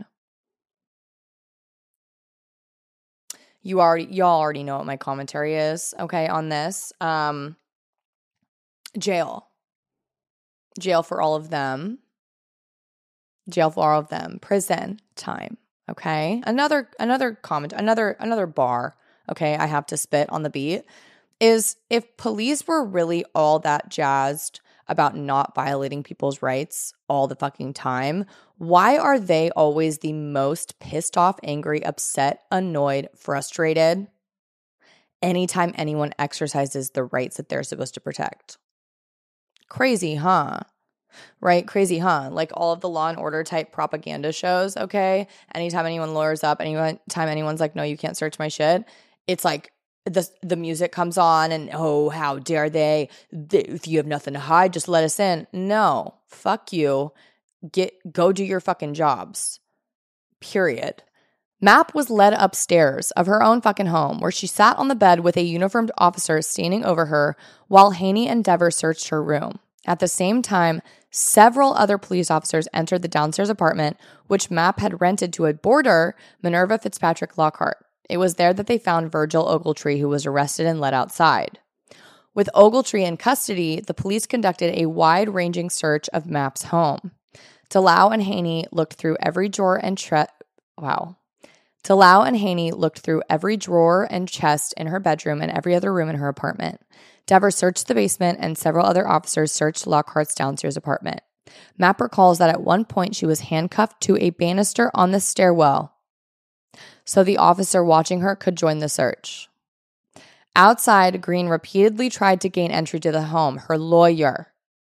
You already, y'all already know what my commentary is, okay, on this. Um, jail. Jail for all of them. Jail for all of them. Prison time, okay? Another another comment, another another bar, okay, I have to spit on the beat, is if police were really all that jazzed about not violating people's rights all the fucking time, why are they always the most pissed off, angry, upset, annoyed, frustrated anytime anyone exercises the rights that they're supposed to protect? Crazy, huh? Right? Crazy, huh? Like all of the Law and Order type propaganda shows, okay? Anytime anyone lawyers up, anytime anyone's like, no, you can't search my shit, it's like, The the music comes on and, oh, how dare they? If you have nothing to hide, just let us in. No, fuck you. Get go do your fucking jobs. Period. Mapp was led upstairs of her own fucking home where she sat on the bed with a uniformed officer standing over her while Haney and Dever searched her room. At the same time, several other police officers entered the downstairs apartment, which Mapp had rented to a boarder, Minerva Fitzpatrick Lockhart. It was there that they found Virgil Ogletree, who was arrested and led outside. With Ogletree in custody, the police conducted a wide-ranging search of Mapp's home. Delau and Haney looked through every drawer and tre- wow. Delau and Haney looked through every drawer and chest in her bedroom and every other room in her apartment. Dever searched the basement, and several other officers searched Lockhart's downstairs apartment. Mapp recalls that at one point she was handcuffed to a banister on the stairwell, so the officer watching her could join the search. Outside, Green repeatedly tried to gain entry to the home, her lawyer.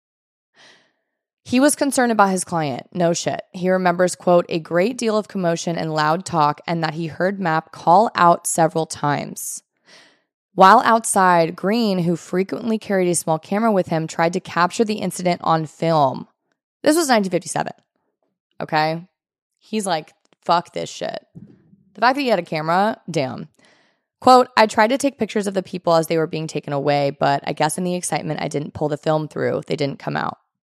He was concerned about his client. No shit. He remembers, quote, a great deal of commotion and loud talk, and that he heard Mapp call out several times. While outside, Green, who frequently carried a small camera with him, tried to capture the incident on film. This was nineteen fifty-seven, okay? He's like, fuck this shit. The fact that he had a camera, damn. Quote, I tried to take pictures of the people as they were being taken away, but I guess in the excitement I didn't pull the film through. They didn't come out.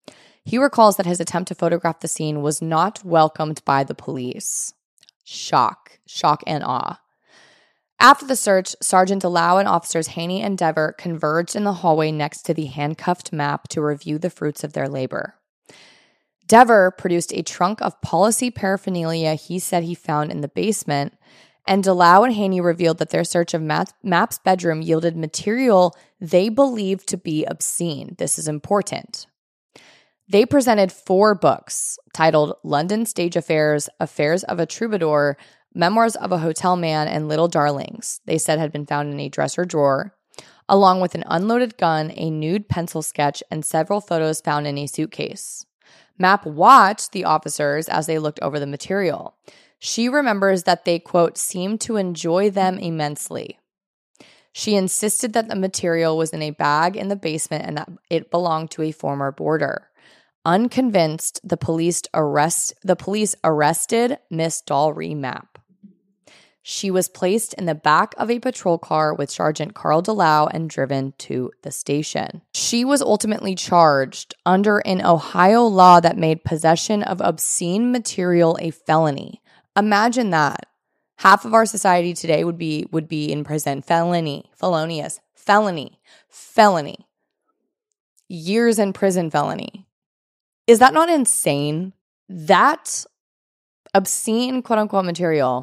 He recalls that his attempt to photograph the scene was not welcomed by the police. Shock. Shock and awe. After the search, Sergeant Delau and officers Haney and Dever converged in the hallway next to the handcuffed Mapp to review the fruits of their labor. Dever produced a trunk of policy paraphernalia he said he found in the basement, and Delau and Haney revealed that their search of Mapp's bedroom yielded material they believed to be obscene. This is important. They presented four books titled London Stage Affairs, Affairs of a Troubadour, Memoirs of a Hotel Man, and Little Darlings, they said had been found in a dresser drawer, along with an unloaded gun, a nude pencil sketch, and several photos found in a suitcase. Mapp watched the officers as they looked over the material. She remembers that they, quote, seemed to enjoy them immensely. She insisted that the material was in a bag in the basement and that it belonged to a former boarder. Unconvinced, the police arrest the police arrested Miss Dalry Mapp. She was placed in the back of a patrol car with Sergeant Carl Delau and driven to the station. She was ultimately charged under an Ohio law that made possession of obscene material a felony. Imagine that. Half of our society today would be would be in prison. Felony, felonious, felony, felony. Years in prison felony. Is that not insane? That obscene quote-unquote material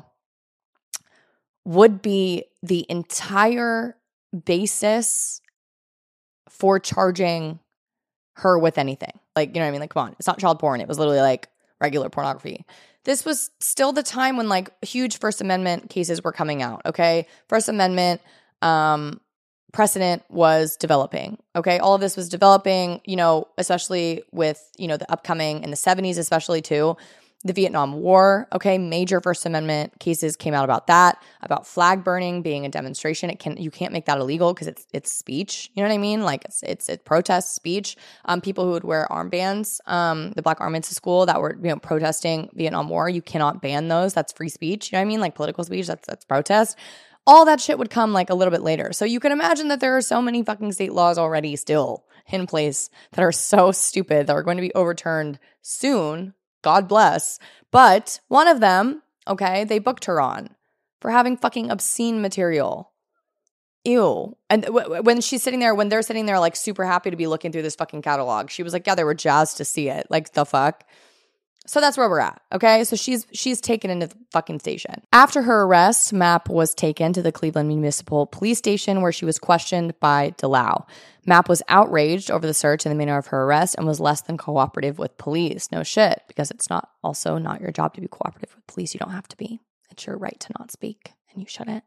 would be the entire basis for charging her with anything. Like, you know what I mean? Like, come on. It's not child porn. It was literally like regular pornography. This was still the time when like huge First Amendment cases were coming out, okay? First Amendment um, precedent was developing, okay? All of this was developing, you know, especially with, you know, the upcoming in the seventies, especially too. The Vietnam War, okay, major First Amendment cases came out about that, about flag burning being a demonstration. It can you can't make that illegal because it's it's speech. You know what I mean? Like it's it's it protest speech. Um, people who would wear armbands, um, the Black Armbands to school that were you know protesting Vietnam War, you cannot ban those. That's free speech. You know what I mean? Like political speech. That's that's protest. All that shit would come like a little bit later. So you can imagine that there are so many fucking state laws already still in place that are so stupid that are going to be overturned soon. God bless. But one of them, okay, they booked her on for having fucking obscene material. Ew. And w- when she's sitting there, when they're sitting there like super happy to be looking through this fucking catalog, she was like, yeah, they were jazzed to see it. Like, the fuck? So that's where we're at, okay? So she's she's taken into the fucking station. After her arrest, Mapp was taken to the Cleveland Municipal Police Station where she was questioned by Delau. Mapp was outraged over the search and the manner of her arrest and was less than cooperative with police. No shit, because it's not also not your job to be cooperative with police. You don't have to be. It's your right to not speak, and you shouldn't.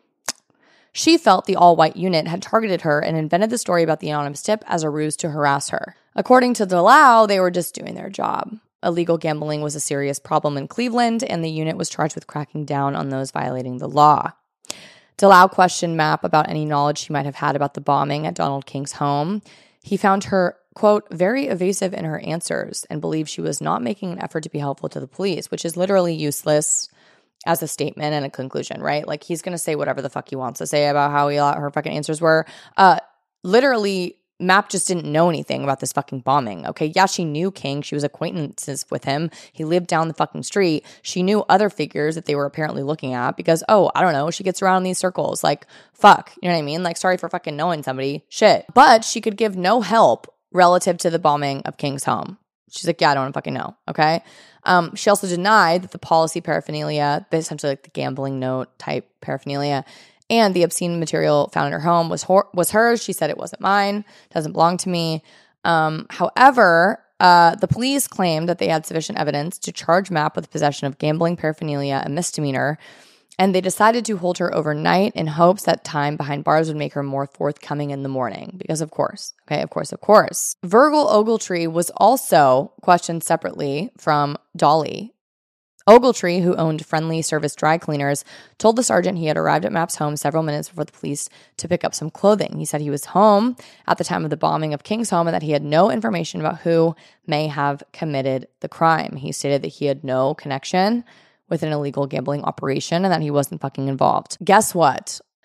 She felt the all-white unit had targeted her and invented the story about the anonymous tip as a ruse to harass her. According to Delau, they were just doing their job. Illegal gambling was a serious problem in Cleveland, and the unit was charged with cracking down on those violating the law. Delau questioned Mapp about any knowledge she might have had about the bombing at Donald King's home. He found her, quote, very evasive in her answers and believed she was not making an effort to be helpful to the police, which is literally useless as a statement and a conclusion, right? Like, he's going to say whatever the fuck he wants to say about how he, her fucking answers were. Uh, literally, Mapp just didn't know anything about this fucking bombing, okay? Yeah, she knew King. She was acquaintances with him. He lived down the fucking street. She knew other figures that they were apparently looking at because, oh, I don't know, she gets around in these circles. Like, fuck, you know what I mean? Like, sorry for fucking knowing somebody. Shit. But she could give no help relative to the bombing of King's home. She's like, yeah, I don't fucking know, okay? Um, she also denied that the policy paraphernalia, essentially like the gambling note type paraphernalia, and the obscene material found in her home was hor- was hers. She said it wasn't mine, doesn't belong to me. Um, however, uh, the police claimed that they had sufficient evidence to charge Mapp with possession of gambling paraphernalia, a misdemeanor, and they decided to hold her overnight in hopes that time behind bars would make her more forthcoming in the morning. Because of course, okay, of course, of course. Virgil Ogletree was also questioned separately from Dolly. Ogletree, who owned Friendly Service Dry Cleaners, told the sergeant he had arrived at Mapp's home several minutes before the police to pick up some clothing. He said he was home at the time of the bombing of King's home and that he had no information about who may have committed the crime. He stated that he had no connection with an illegal gambling operation and that he wasn't fucking involved. Guess what?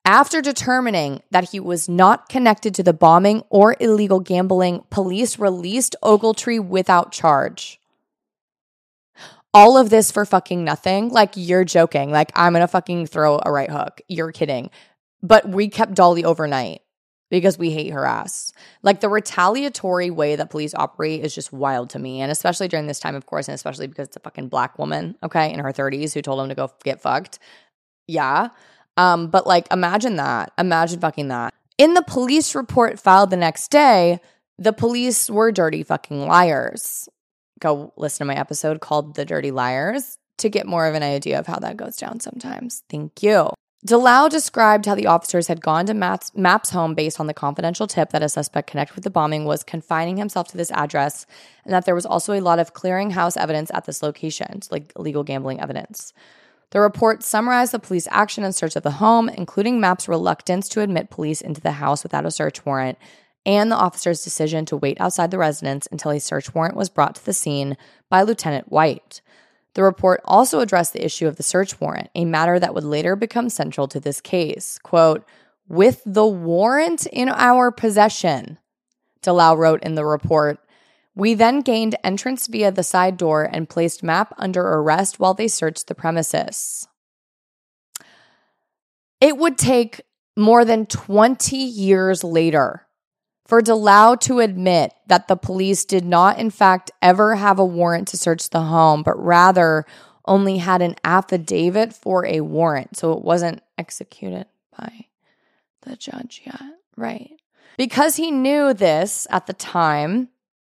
After determining that he was not connected to the bombing or illegal gambling, police released Ogletree without charge. All of this for fucking nothing? Like, you're joking. Like, I'm going to fucking throw a right hook. You're kidding. But we kept Dolly overnight because we hate her ass. Like, the retaliatory way that police operate is just wild to me. And especially during this time, of course, and especially because it's a fucking black woman, okay, in her thirties who told him to go get fucked. Yeah. Um, but like, imagine that. Imagine fucking that. In the police report filed the next day, the police were dirty fucking liars. Go listen to my episode called The Dirty Liars to get more of an idea of how that goes down sometimes. Thank you. DeLau described how the officers had gone to Matt's, Mapp's home based on the confidential tip that a suspect connected with the bombing was confining himself to this address, and that there was also a lot of clearinghouse evidence at this location, like illegal gambling evidence. The report summarized the police action and search of the home, including Mapp's reluctance to admit police into the house without a search warrant, and the officer's decision to wait outside the residence until a search warrant was brought to the scene by Lieutenant White. The report also addressed the issue of the search warrant, a matter that would later become central to this case. Quote, "With the warrant in our possession," DeLau wrote in the report, "we then gained entrance via the side door and placed Mapp under arrest while they searched the premises." It would take more than twenty years later for DeLau to admit that the police did not, in fact, ever have a warrant to search the home, but rather only had an affidavit for a warrant. So it wasn't executed by the judge yet, right? Because he knew this at the time,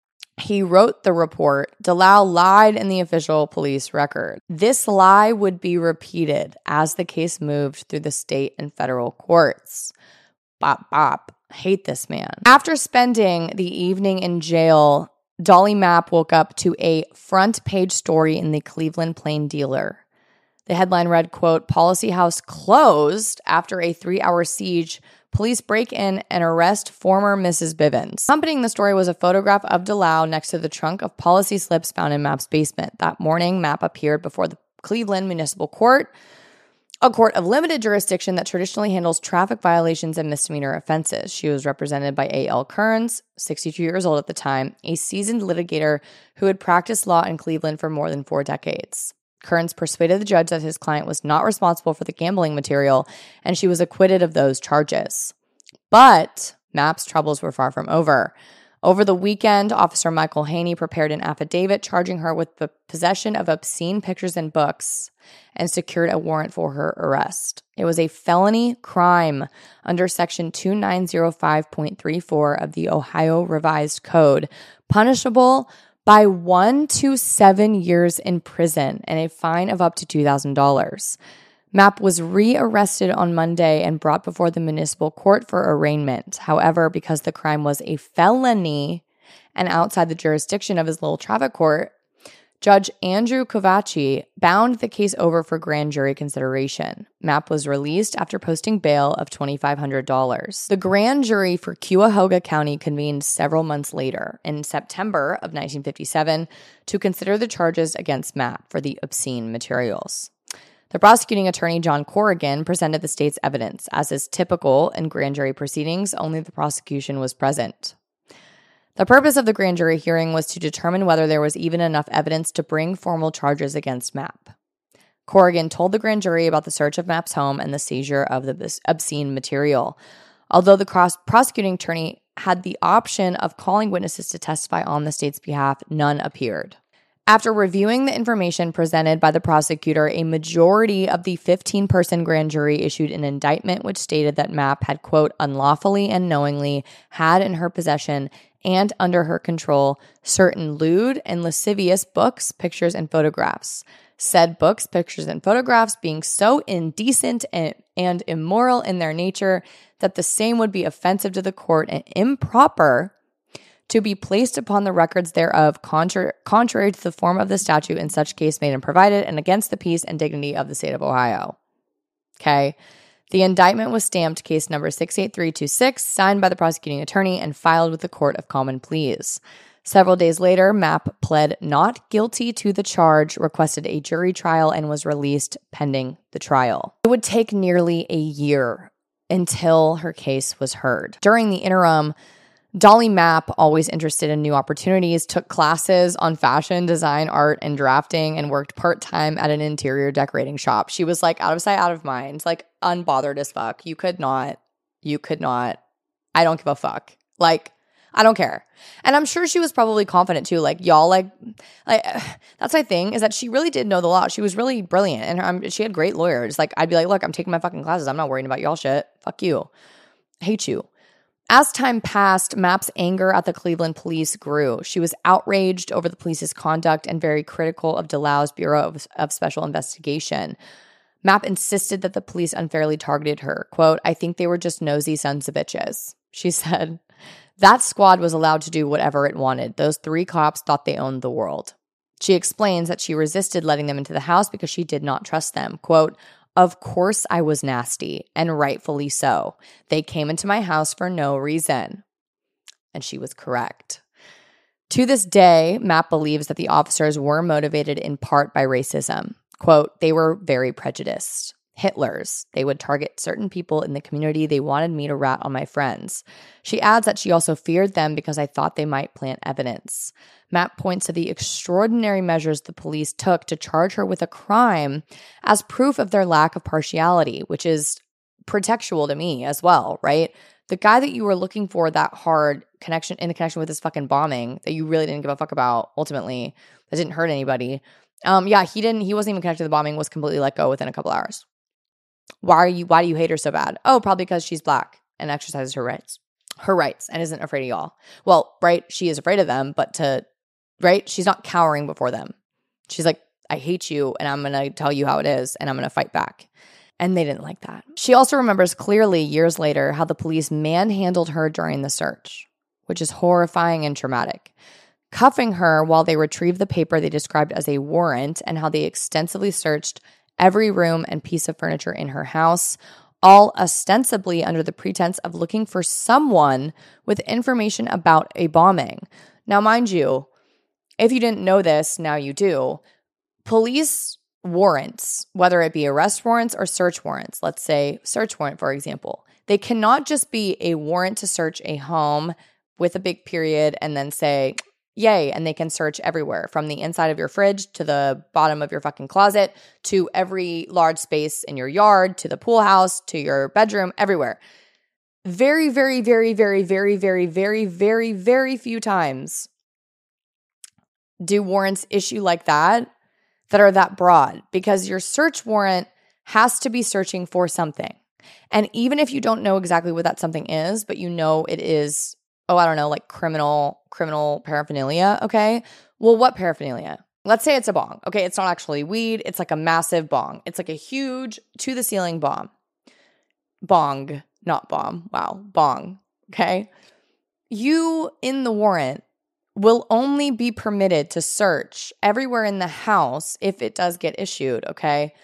he wrote the report. DeLau lied in the official police record. This lie would be repeated as the case moved through the state and federal courts. Bop, bop. Hate this man. After spending the evening in jail, Dolly Mapp woke up to a front page story in the Cleveland Plain Dealer. The headline read, quote, "Policy House closed after a three-hour siege. Police break in and arrest former Missus Bivens." Accompanying the story was a photograph of DeLau next to the trunk of policy slips found in Mapp's basement. That morning, Mapp appeared before the Cleveland Municipal Court, a court of limited jurisdiction that traditionally handles traffic violations and misdemeanor offenses. She was represented by A L Kearns, sixty-two years old at the time, a seasoned litigator who had practiced law in Cleveland for more than four decades. Kearns persuaded the judge that his client was not responsible for the gambling material, and she was acquitted of those charges. But Mapp's troubles were far from over. Over the weekend, Officer Michael Haney prepared an affidavit charging her with the possession of obscene pictures and books and secured a warrant for her arrest. It was a felony crime under Section two nine zero five point three four of the Ohio Revised Code, punishable by one to seven years in prison and a fine of up to two thousand dollars. Mapp was re-arrested on Monday and brought before the municipal court for arraignment. However, because the crime was a felony and outside the jurisdiction of his little traffic court, Judge Andrew Kovaci bound the case over for grand jury consideration. Mapp was released after posting bail of twenty-five hundred dollars. The grand jury for Cuyahoga County convened several months later, in September of nineteen fifty-seven, to consider the charges against Mapp for the obscene materials. The prosecuting attorney, John Corrigan, presented the state's evidence. As is typical in grand jury proceedings, only the prosecution was present. The purpose of the grand jury hearing was to determine whether there was even enough evidence to bring formal charges against Mapp. Corrigan told the grand jury about the search of Mapp's home and the seizure of the obscene material. Although the cross prosecuting attorney had the option of calling witnesses to testify on the state's behalf, none appeared. After reviewing the information presented by the prosecutor, a majority of the fifteen-person grand jury issued an indictment which stated that Mapp had, quote, unlawfully and knowingly had in her possession and under her control certain lewd and lascivious books, pictures, and photographs. Said books, pictures, and photographs being so indecent and, and immoral in their nature that the same would be offensive to the court and improper to be placed upon the records thereof, contra- contrary to the form of the statute in such case made and provided, and against the peace and dignity of the state of Ohio. Okay. The indictment was stamped case number six eight three two six, signed by the prosecuting attorney, and filed with the Court of Common Pleas. Several days later, Mapp pled not guilty to the charge, requested a jury trial, and was released pending the trial. It would take nearly a year until her case was heard. During the interim, Dolly Mapp, always interested in new opportunities, took classes on fashion, design, art, and drafting, and worked part-time at an interior decorating shop. She was like out of sight, out of mind, like unbothered as fuck. You could not, you could not, I don't give a fuck. Like, I don't care. And I'm sure she was probably confident too. Like, y'all, like, like that's my thing, is that she really did know the law. She was really brilliant, and um, she had great lawyers. Like, I'd be like, look, I'm taking my fucking classes. I'm not worrying about y'all shit. Fuck you. I hate you. As time passed, Mapp's anger at the Cleveland police grew. She was outraged over the police's conduct and very critical of DeLau's Bureau of, of Special Investigation. Mapp insisted that the police unfairly targeted her. Quote, I think they were just nosy sons of bitches. She said, that squad was allowed to do whatever it wanted. Those three cops thought they owned the world. She explains that she resisted letting them into the house because she did not trust them. Quote, of course I was nasty, and rightfully so. They came into my house for no reason. And she was correct. To this day, Mapp believes that the officers were motivated in part by racism. Quote, they were very prejudiced. Hitlers. They would target certain people in the community. They wanted me to rat on my friends. She adds that she also feared them because I thought they might plant evidence. Mapp points to the extraordinary measures the police took to charge her with a crime as proof of their lack of partiality, which is pretextual to me as well, right? The guy that you were looking for that hard connection in the connection with this fucking bombing that you really didn't give a fuck about ultimately, that didn't hurt anybody. Um, yeah, he didn't, he wasn't even connected to the bombing, was completely let go within a couple hours. Why are you, why do you hate her so bad? Oh, probably because she's black and exercises her rights, her rights, and isn't afraid of y'all. Well, right, she is afraid of them, but to, right, she's not cowering before them. She's like, I hate you, and I'm going to tell you how it is, and I'm going to fight back. And they didn't like that. She also remembers clearly years later how the police manhandled her during the search, which is horrifying and traumatic. Cuffing her while they retrieved the paper they described as a warrant, and how they extensively searched every room and piece of furniture in her house, all ostensibly under the pretense of looking for someone with information about a bombing. Now, mind you, if you didn't know this, now you do. Police warrants, whether it be arrest warrants or search warrants, let's say search warrant, for example, they cannot just be a warrant to search a home with a big period and then say, yay, and they can search everywhere from the inside of your fridge to the bottom of your fucking closet to every large space in your yard to the pool house to your bedroom, everywhere. Very, very, very, very, very, very, very, very, very few times do warrants issue like that that are that broad, because your search warrant has to be searching for something. And even if you don't know exactly what that something is, but you know it is, oh, I don't know, like criminal criminal paraphernalia, okay? Well, what paraphernalia? Let's say it's a bong. Okay, it's not actually weed. It's like a massive bong. It's like a huge to-the-ceiling bomb. Bong, not bomb. Wow, bong, okay? You, in the warrant, will only be permitted to search everywhere in the house if it does get issued, okay?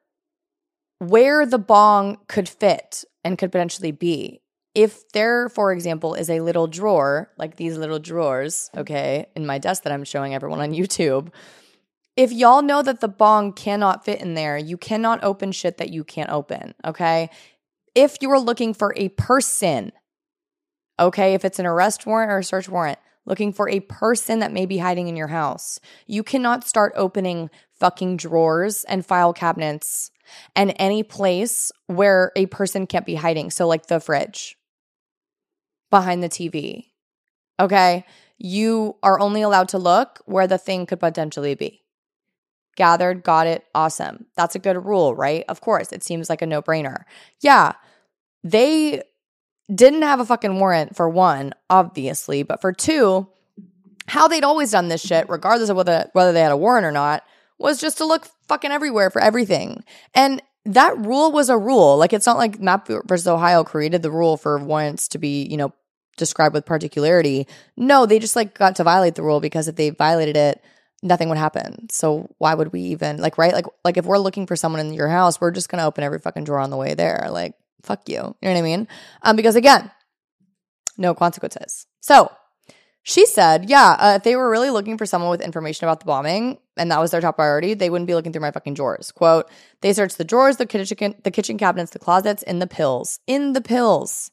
Where the bong could fit and could potentially be. If there, for example, is a little drawer, like these little drawers, okay, in my desk that I'm showing everyone on YouTube, if y'all know that the bong cannot fit in there, you cannot open shit that you can't open, okay? If you are looking for a person, okay, if it's an arrest warrant or a search warrant, looking for a person that may be hiding in your house, you cannot start opening fucking drawers and file cabinets and any place where a person can't be hiding. So like the fridge, behind the T V, okay? You are only allowed to look where the thing could potentially be. Gathered, got it, awesome. That's a good rule, right? Of course, it seems like a no-brainer. Yeah, they didn't have a fucking warrant for one, obviously, but for two, how they'd always done this shit, regardless of whether, whether they had a warrant or not, was just to look fucking everywhere for everything. And that rule was a rule. Like, it's not like Mapp versus Ohio created the rule for warrants to be, you know, described with particularity. No, they just like got to violate the rule because if they violated it, nothing would happen. So why would we even, like, right? Like, like if we're looking for someone in your house, we're just going to open every fucking drawer on the way there. Like, fuck you. You know what I mean? Um, because again, no consequences. So she said, yeah, uh, if they were really looking for someone with information about the bombing, and that was their top priority, they wouldn't be looking through my fucking drawers. Quote, they searched the drawers, the kitchen, the kitchen cabinets, the closets, in the pills. In the pills.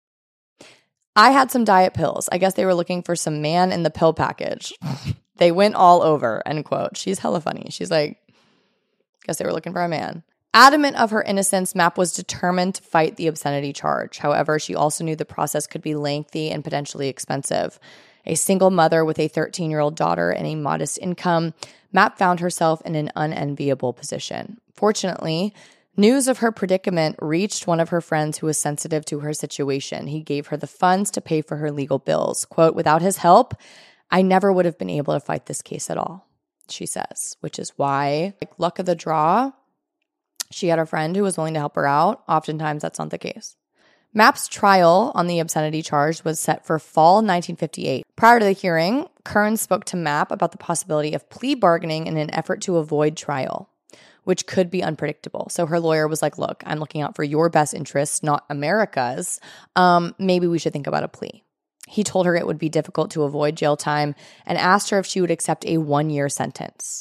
I had some diet pills. I guess they were looking for some man in the pill package. They went all over, end quote. She's hella funny. She's like, guess they were looking for a man. Adamant of her innocence, Mapp was determined to fight the obscenity charge. However, she also knew the process could be lengthy and potentially expensive. A single mother with a thirteen-year-old daughter and a modest income, Mapp found herself in an unenviable position. Fortunately, news of her predicament reached one of her friends who was sensitive to her situation. He gave her the funds to pay for her legal bills. Quote, without his help, I never would have been able to fight this case at all, she says, which is why, like, luck of the draw, she had a friend who was willing to help her out. Oftentimes, that's not the case. Mapp's trial on the obscenity charge was set for fall nineteen fifty-eight. Prior to the hearing, Kearns spoke to Mapp about the possibility of plea bargaining in an effort to avoid trial, which could be unpredictable. So her lawyer was like, look, I'm looking out for your best interests, not America's. Um, maybe we should think about a plea. He told her it would be difficult to avoid jail time and asked her if she would accept a one-year sentence.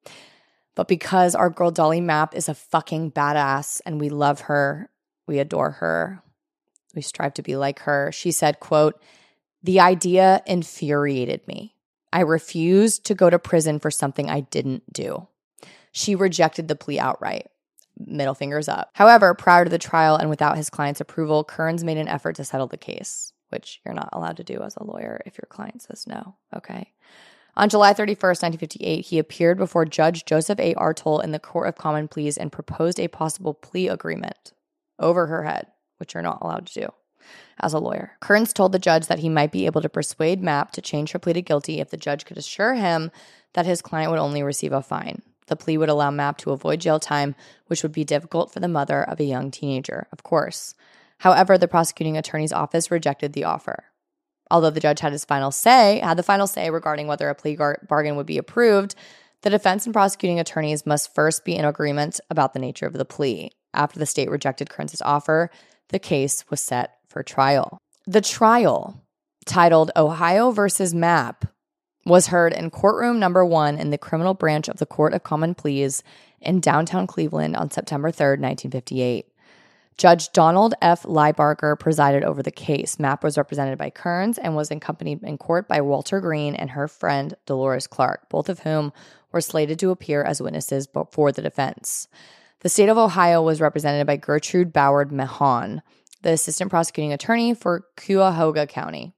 But because our girl Dolly Mapp is a fucking badass and we love her, we adore her, we strive to be like her, she said, quote, the idea infuriated me. I refused to go to prison for something I didn't do. She rejected the plea outright. Middle fingers up. However, prior to the trial and without his client's approval, Kearns made an effort to settle the case, which you're not allowed to do as a lawyer if your client says no, okay? On July thirty-first, nineteen fifty-eight, he appeared before Judge Joseph A. Artol in the Court of Common Pleas and proposed a possible plea agreement over her head, which you're not allowed to do as a lawyer. Kearns told the judge that he might be able to persuade Mapp to change her plea to guilty if the judge could assure him that his client would only receive a fine. The plea would allow Mapp to avoid jail time, which would be difficult for the mother of a young teenager, of course. However, the prosecuting attorney's office rejected the offer. Although the judge had his final say, had the final say regarding whether a plea gar- bargain would be approved, the defense and prosecuting attorneys must first be in agreement about the nature of the plea. After the state rejected Kearns' offer, the case was set for trial. The trial, titled Ohio versus Mapp, was heard in courtroom number one in the criminal branch of the Court of Common Pleas in downtown Cleveland on September third, nineteen fifty-eight. Judge Donald F. Liebarger presided over the case. Mapp was represented by Kearns and was accompanied in court by Walter Green and her friend Dolores Clark, both of whom were slated to appear as witnesses for the defense. The state of Ohio was represented by Gertrude Boward Mahon, the assistant prosecuting attorney for Cuyahoga County.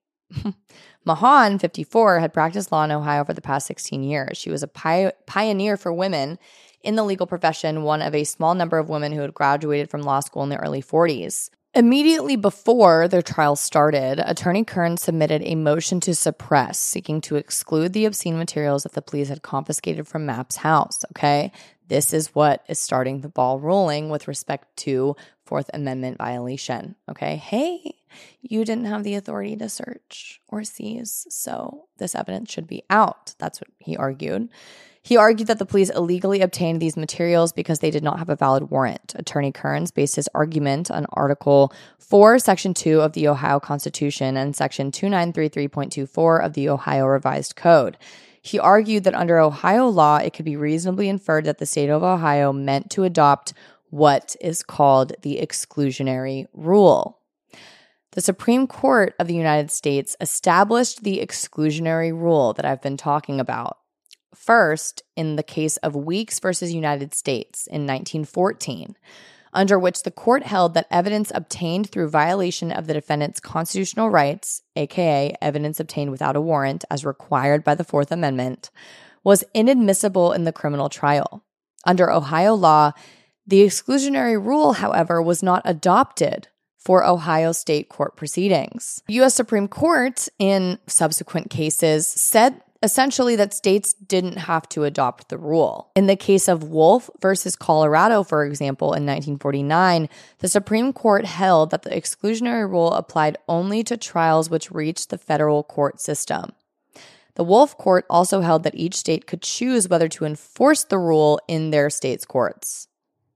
Mahon, fifty-four, had practiced law in Ohio for the past sixteen years. She was a pi- pioneer for women in the legal profession, one of a small number of women who had graduated from law school in the early forties. Immediately before their trial started, Attorney Kearns submitted a motion to suppress, seeking to exclude the obscene materials that the police had confiscated from Mapp's house, okay? This is what is starting the ball rolling with respect to Fourth Amendment violation, okay? Hey, you didn't have the authority to search or seize, so this evidence should be out. That's what he argued. He argued that the police illegally obtained these materials because they did not have a valid warrant. Attorney Kearns based his argument on Article four, Section two of the Ohio Constitution and Section twenty-nine thirty-three point two four of the Ohio Revised Code. He argued that under Ohio law, it could be reasonably inferred that the state of Ohio meant to adopt what is called the exclusionary rule. The Supreme Court of the United States established the exclusionary rule that I've been talking about. First, in the case of Weeks versus United States in nineteen fourteen, under which the court held that evidence obtained through violation of the defendant's constitutional rights, aka evidence obtained without a warrant as required by the Fourth Amendment, was inadmissible in the criminal trial. Under Ohio law, the exclusionary rule, however, was not adopted for Ohio state court proceedings. The U S Supreme Court, in subsequent cases, said essentially that states didn't have to adopt the rule. In the case of Wolf versus Colorado, for example, in nineteen forty-nine, the Supreme Court held that the exclusionary rule applied only to trials which reached the federal court system. The Wolf court also held that each state could choose whether to enforce the rule in their state's courts.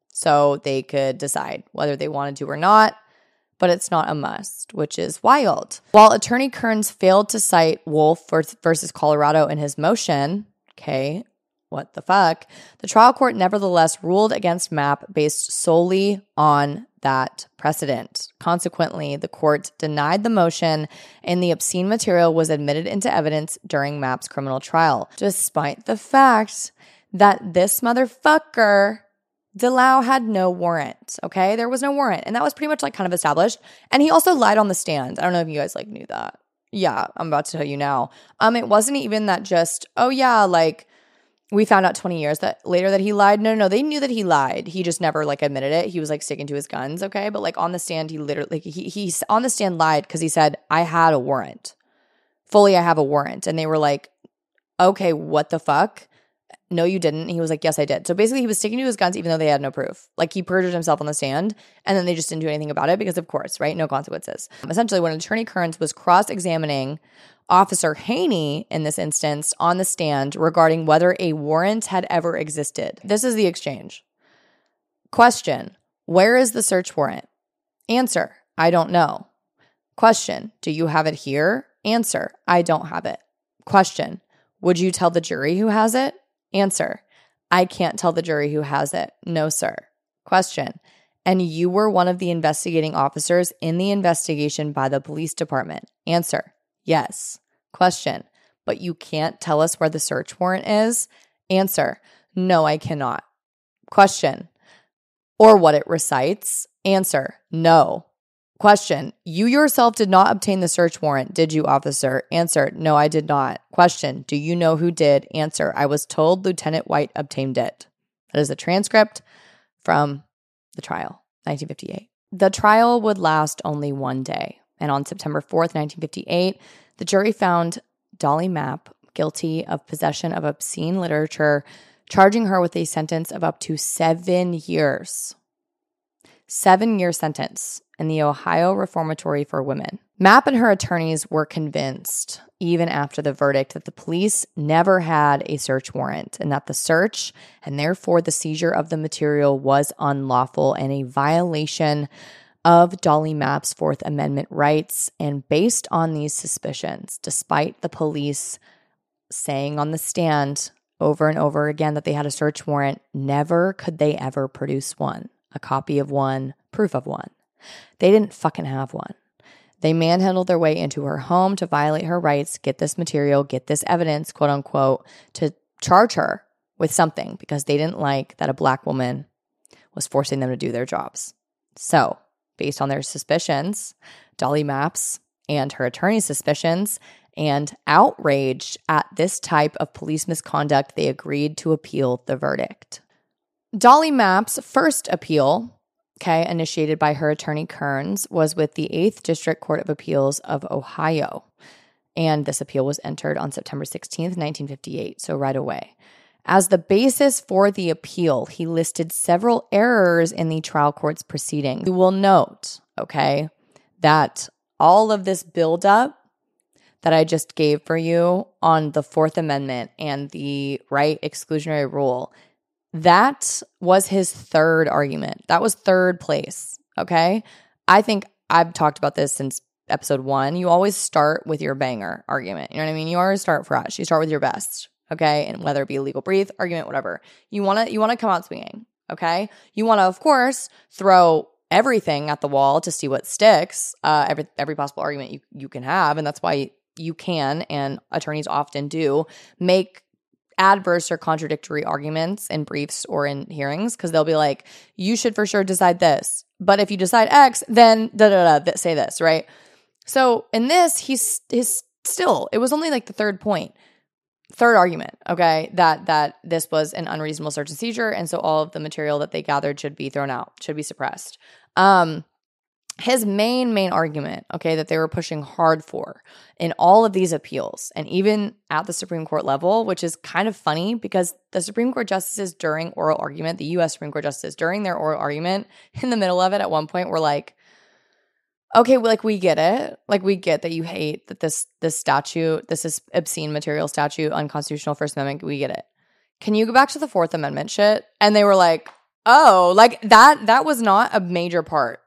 So they could decide whether they wanted to or not, but it's not a must, which is wild. While Attorney Kearns failed to cite Wolf versus Colorado in his motion, okay, what the fuck, the trial court nevertheless ruled against Mapp based solely on that precedent. Consequently, the court denied the motion and the obscene material was admitted into evidence during Mapp's criminal trial, despite the fact that this motherfucker, DeLau, had no warrant, okay? There was no warrant, and that was pretty much like kind of established. And he also lied on the stand. I don't know if you guys like knew that. Yeah, I'm about to tell you now. Um, it wasn't even that just, oh yeah, like, we found out twenty years that later that he lied. No, no, no. They knew that he lied. He just never like admitted it. He was like sticking to his guns, okay? But like on the stand, he literally, like, he he's on the stand lied because he said, I had a warrant. Fully, I have a warrant. And they were like, okay, what the fuck? No, you didn't. He was like, yes, I did. So basically, he was sticking to his guns even though they had no proof. Like he perjured himself on the stand and then they just didn't do anything about it because of course, right? No consequences. Essentially, when Attorney Kearns was cross-examining Officer Haney in this instance on the stand regarding whether a warrant had ever existed. This is the exchange. Question, where is the search warrant? Answer, I don't know. Question, do you have it here? Answer, I don't have it. Question, would you tell the jury who has it? Answer, I can't tell the jury who has it. No, sir. Question, and you were one of the investigating officers in the investigation by the police department? Answer, yes. Question, but you can't tell us where the search warrant is? Answer, no, I cannot. Question, or what it recites? Answer, no. Question, you yourself did not obtain the search warrant, did you, officer? Answer, no, I did not. Question, do you know who did? Answer, I was told Lieutenant White obtained it. That is a transcript from the trial, nineteen fifty-eight. The trial would last only one day. And on September fourth, nineteen fifty-eight, the jury found Dolly Mapp guilty of possession of obscene literature, charging her with a sentence of up to seven years. Seven-year sentence in the Ohio Reformatory for Women. Mapp and her attorneys were convinced, even after the verdict, that the police never had a search warrant and that the search, and therefore the seizure of the material, was unlawful and a violation of Dolly Mapp's Fourth Amendment rights. And based on these suspicions, despite the police saying on the stand over and over again that they had a search warrant, never could they ever produce one, a copy of one, proof of one. They didn't fucking have one. They manhandled their way into her home to violate her rights, get this material, get this evidence, quote unquote, to charge her with something because they didn't like that a black woman was forcing them to do their jobs. So, based on their suspicions, Dolly Mapp's and her attorney's suspicions, and outraged at this type of police misconduct, they agreed to appeal the verdict. Dolly Mapp's first appeal, okay, initiated by her attorney Kearns, was with the eighth District Court of Appeals of Ohio. And this appeal was entered on September sixteenth, nineteen fifty-eight, so right away. As the basis for the appeal, he listed several errors in the trial court's proceeding. You will note, okay, that all of this buildup that I just gave for you on the Fourth Amendment and the right exclusionary rule, that was his third argument. That was third place, okay? I think I've talked about this since episode one. You always start with your banger argument. You know what I mean? You always start fresh. You start with your best, okay? And whether it be a legal brief, argument, whatever. You want to you want to come out swinging, okay? You want to, of course, throw everything at the wall to see what sticks, uh, every every possible argument you, you can have. And that's why you can, and attorneys often do, make adverse or contradictory arguments in briefs or in hearings, because they'll be like, you should for sure decide this. But if you decide X, then da da da, say this, right? So in this, he's, he's still, it was only like the third point, third argument, okay, that that this was an unreasonable search and seizure, and so all of the material that they gathered should be thrown out, should be suppressed. Um, his main, main argument, okay, that they were pushing hard for in all of these appeals, and even at the Supreme Court level, which is kind of funny because the Supreme Court justices during oral argument, the U S Supreme Court justices during their oral argument, in the middle of it at one point were like, okay, well, like we get it. Like we get that you hate that this this statute, this is obscene material statute, unconstitutional First Amendment, we get it. Can you go back to the Fourth Amendment shit? And they were like, oh, like that that was not a major part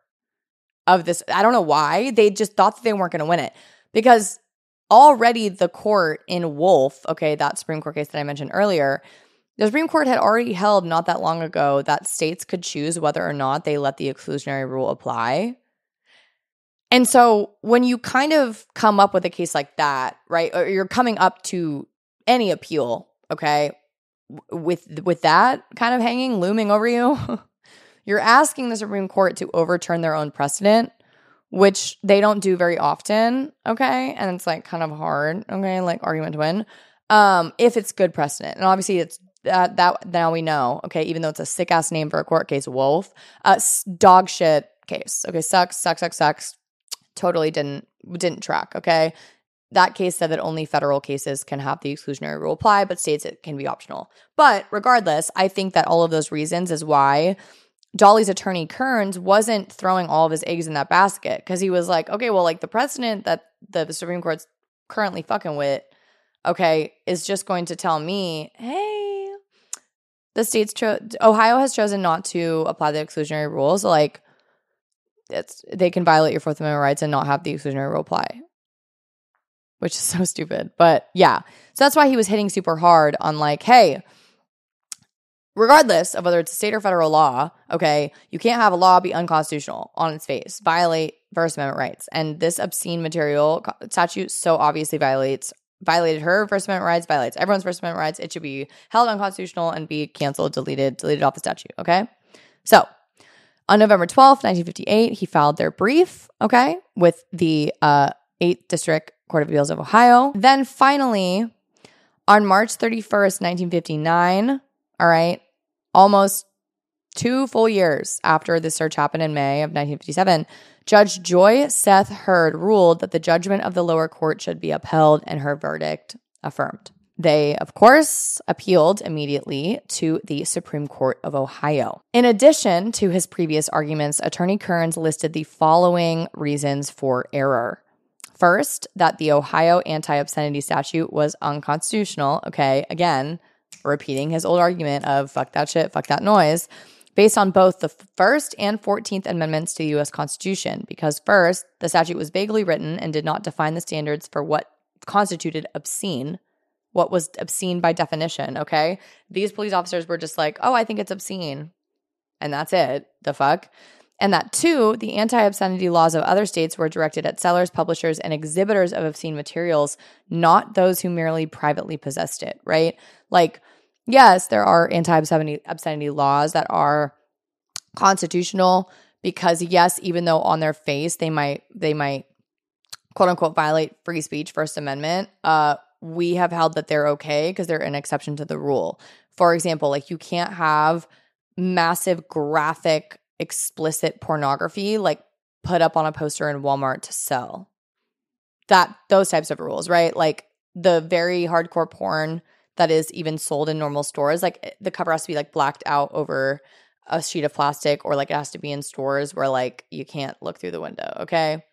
of this. I don't know why. They just thought that they weren't going to win it. Because already the court in Wolf, okay, that Supreme Court case that I mentioned earlier, The Supreme Court had already held not that long ago that states could choose whether or not they let the exclusionary rule apply. And so when you kind of come up with a case like that, right, or you're coming up to any appeal, okay, with with that kind of hanging, looming over you, you're asking the Supreme Court to overturn their own precedent, which they don't do very often, okay? And it's like kind of hard, okay, like argument to win, um, if it's good precedent. And obviously it's that, that now we know, okay, even though it's a sick-ass name for a court case, Wolf, uh, dog shit case, okay, sucks, sucks, sucks, sucks, totally didn't, didn't track, okay? That case said that only federal cases can have the exclusionary rule apply, but states it can be optional. But regardless, I think that all of those reasons is why Dolly's attorney Kearns wasn't throwing all of his eggs in that basket, because he was like, okay, well, like the precedent that the Supreme Court's currently fucking with, okay, is just going to tell me, hey, the states cho- Ohio has chosen not to apply the exclusionary rules. So like, it's they can violate your Fourth Amendment rights and not have the exclusionary rule apply, which is so stupid. But yeah, so that's why he was hitting super hard on like, hey, regardless of whether it's a state or federal law, okay, you can't have a law be unconstitutional on its face, violate First Amendment rights. And this obscene material statute so obviously violates violated her First Amendment rights, violates everyone's First Amendment rights. It should be held unconstitutional and be canceled, deleted, deleted off the statute, okay? So on November twelfth, nineteen fifty-eight, he filed their brief, okay, with the uh, eighth District Court of Appeals of Ohio. Then finally, on March thirty-first, nineteen fifty-nine, all right, almost two full years after the search happened in May of nineteen fifty-seven, Judge Joy Seth Hurd ruled that the judgment of the lower court should be upheld and her verdict affirmed. They, of course, appealed immediately to the Supreme Court of Ohio. In addition to his previous arguments, Attorney Kearns listed the following reasons for error. First, that the Ohio anti-obscenity statute was unconstitutional. Okay, again, repeating his old argument of fuck that shit, fuck that noise, based on both the First and fourteenth Amendments to the U S Constitution. Because first, the statute was vaguely written and did not define the standards for what constituted obscene, what was obscene by definition, okay? These police officers were just like, oh, I think it's obscene. And that's it. The fuck? And that two, the anti-obscenity laws of other states were directed at sellers, publishers, and exhibitors of obscene materials, not those who merely privately possessed it, right? Like, yes, there are anti-obscenity obscenity laws that are constitutional because, yes, even though on their face they might they might quote unquote violate free speech, First Amendment, uh, we have held that they're okay because they're an exception to the rule. For example, like you can't have massive graphic, explicit pornography like put up on a poster in Walmart to sell. That those types of rules, right? Like the very hardcore porn that is even sold in normal stores, like the cover has to be like blacked out over a sheet of plastic, or like it has to be in stores where like you can't look through the window, okay?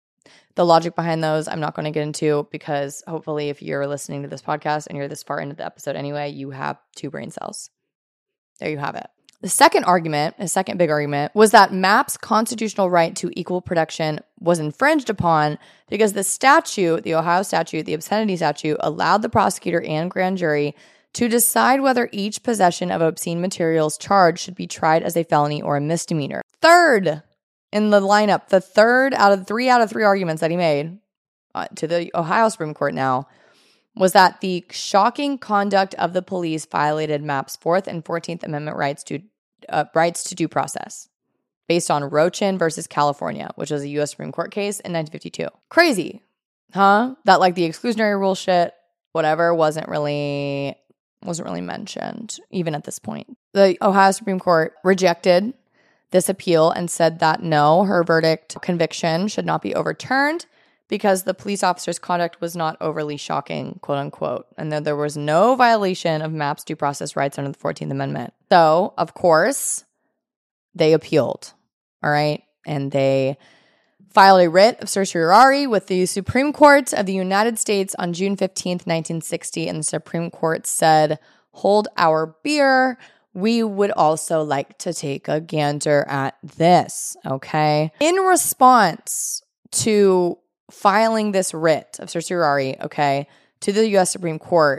The logic behind those I'm not going to get into, because hopefully if you're listening to this podcast and you're this far into the episode anyway, you have two brain cells. There you have it. The second argument, a second big argument, was that MAP's constitutional right to equal protection was infringed upon because the statute, the Ohio statute, the obscenity statute, allowed the prosecutor and grand jury to decide whether each possession of obscene materials charged should be tried as a felony or a misdemeanor. Third in the lineup, the third out of three out of three arguments that he made uh, to the Ohio Supreme Court now was that the shocking conduct of the police violated MAP's Fourth and Fourteenth Amendment rights to uh, rights to due process, based on Rochin versus California, which was a U S Supreme Court case in nineteen fifty-two. Crazy, huh? That like the exclusionary rule shit, whatever, wasn't really wasn't really mentioned even at this point. The Ohio Supreme Court rejected this appeal and said that no, her verdict conviction should not be overturned because the police officer's conduct was not overly shocking, quote unquote, and that there was no violation of MAP's due process rights under the fourteenth Amendment. So, of course, they appealed, all right? And they filed a writ of certiorari with the Supreme Court of the United States on June fifteenth, nineteen sixty, and the Supreme Court said, hold our beer. We would also like to take a gander at this, okay? In response to filing this writ of certiorari, okay, to the U S Supreme Court,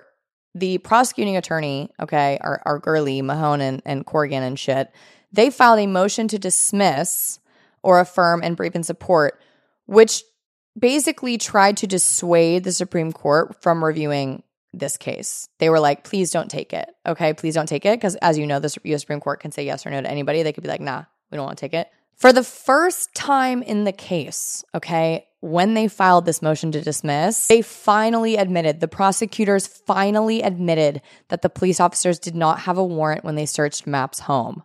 the prosecuting attorney, okay, our, our girly, Mahone and, and Corrigan and shit, they filed a motion to dismiss or affirm and brief in support, which basically tried to dissuade the Supreme Court from reviewing this case. They were like, please don't take it, okay? Please don't take it, because as you know, the U S Supreme Court can say yes or no to anybody. They could be like, nah, we don't want to take it. For the first time in the case, okay, when they filed this motion to dismiss, they finally admitted, the prosecutors finally admitted that the police officers did not have a warrant when they searched Mapp's home.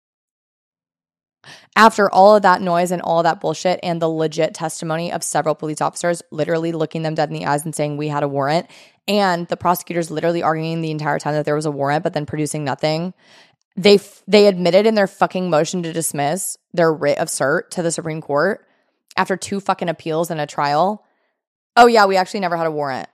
After all of that noise and all of that bullshit and the legit testimony of several police officers literally looking them dead in the eyes and saying we had a warrant, and the prosecutors literally arguing the entire time that there was a warrant but then producing nothing, they they admitted in their fucking motion to dismiss their writ of cert to the Supreme Court after two fucking appeals and a trial, oh yeah, we actually never had a warrant.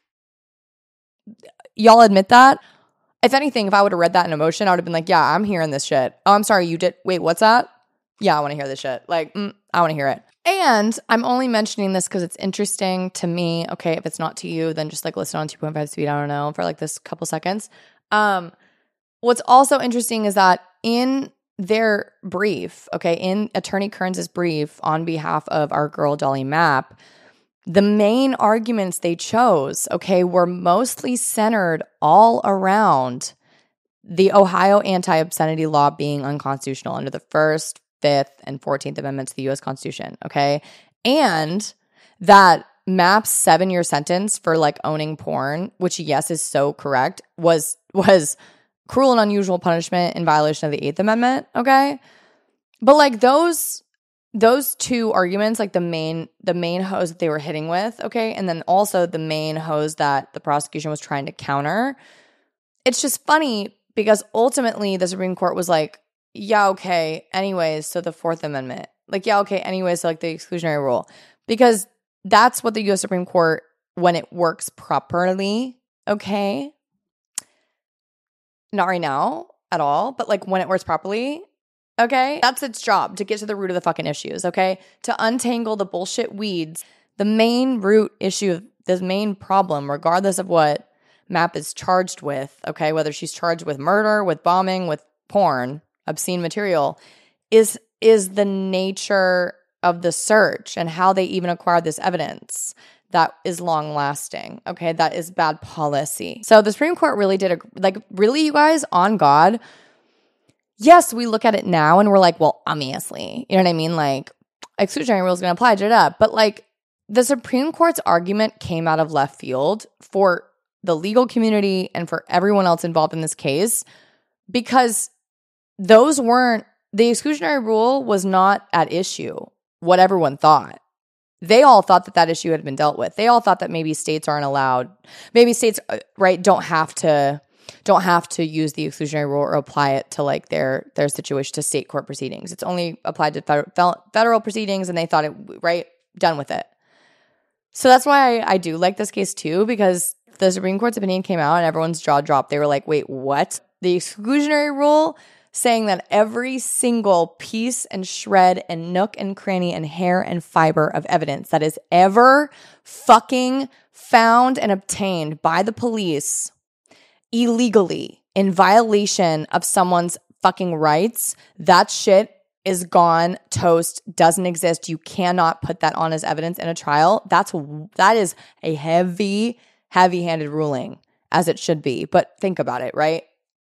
Y'all admit that? If anything, if I would have read that in a motion, I would have been like, yeah, I'm hearing this shit. Oh, I'm sorry, you did. Wait, what's that? Yeah, I want to hear this shit. Like, mm, I want to hear it. And I'm only mentioning this because it's interesting to me. Okay, if it's not to you, then just like listen on two point five speed, I don't know, for like this couple seconds. Um, what's also interesting is that in their brief, okay, in Attorney Kearns' brief on behalf of our girl Dolly Mapp, the main arguments they chose, okay, were mostly centered all around the Ohio anti-obscenity law being unconstitutional under the First, Fifth, and Fourteenth Amendments to the U S Constitution, okay? And that Mapp's seven-year sentence for, like, owning porn, which, yes, is so correct, was was cruel and unusual punishment in violation of the Eighth Amendment, okay? But, like, those... Those two arguments, like the main the main hose that they were hitting with, okay, and then also the main hose that the prosecution was trying to counter, it's just funny because ultimately the Supreme Court was like, yeah, okay, anyways, so the Fourth Amendment. Like, yeah, okay, anyways, so like the exclusionary rule. Because that's what the U S Supreme Court, when it works properly, okay, not right now at all, but like when it works properly, okay, that's its job, to get to the root of the fucking issues, okay? To untangle the bullshit weeds. The main root issue, the main problem, regardless of what Mapp is charged with, okay, whether she's charged with murder, with bombing, with porn, obscene material, is is the nature of the search and how they even acquired this evidence that is long-lasting, okay? That is bad policy. So the Supreme Court really did, a like, really, you guys, on God, yes, we look at it now and we're like, well, obviously, you know what I mean? Like, exclusionary rule is going to apply, da, da, da. But like, the Supreme Court's argument came out of left field for the legal community and for everyone else involved in this case, because those weren't, the exclusionary rule was not at issue, what everyone thought. They all thought that that issue had been dealt with. They all thought that maybe states aren't allowed, maybe states, right, don't have to, don't have to use the exclusionary rule or apply it to like their their situation, to state court proceedings. It's only applied to federal, federal proceedings, and they thought it, right, done with it. So that's why I, I do like this case too, because the Supreme Court's opinion came out and everyone's jaw dropped. They were like, wait, what? The exclusionary rule saying that every single piece and shred and nook and cranny and hair and fiber of evidence that is ever fucking found and obtained by the police illegally in violation of someone's fucking rights, that shit is gone, toast, doesn't exist. You cannot put that on as evidence in a trial. That's that is a heavy, heavy-handed ruling, as it should be. But think about it, right?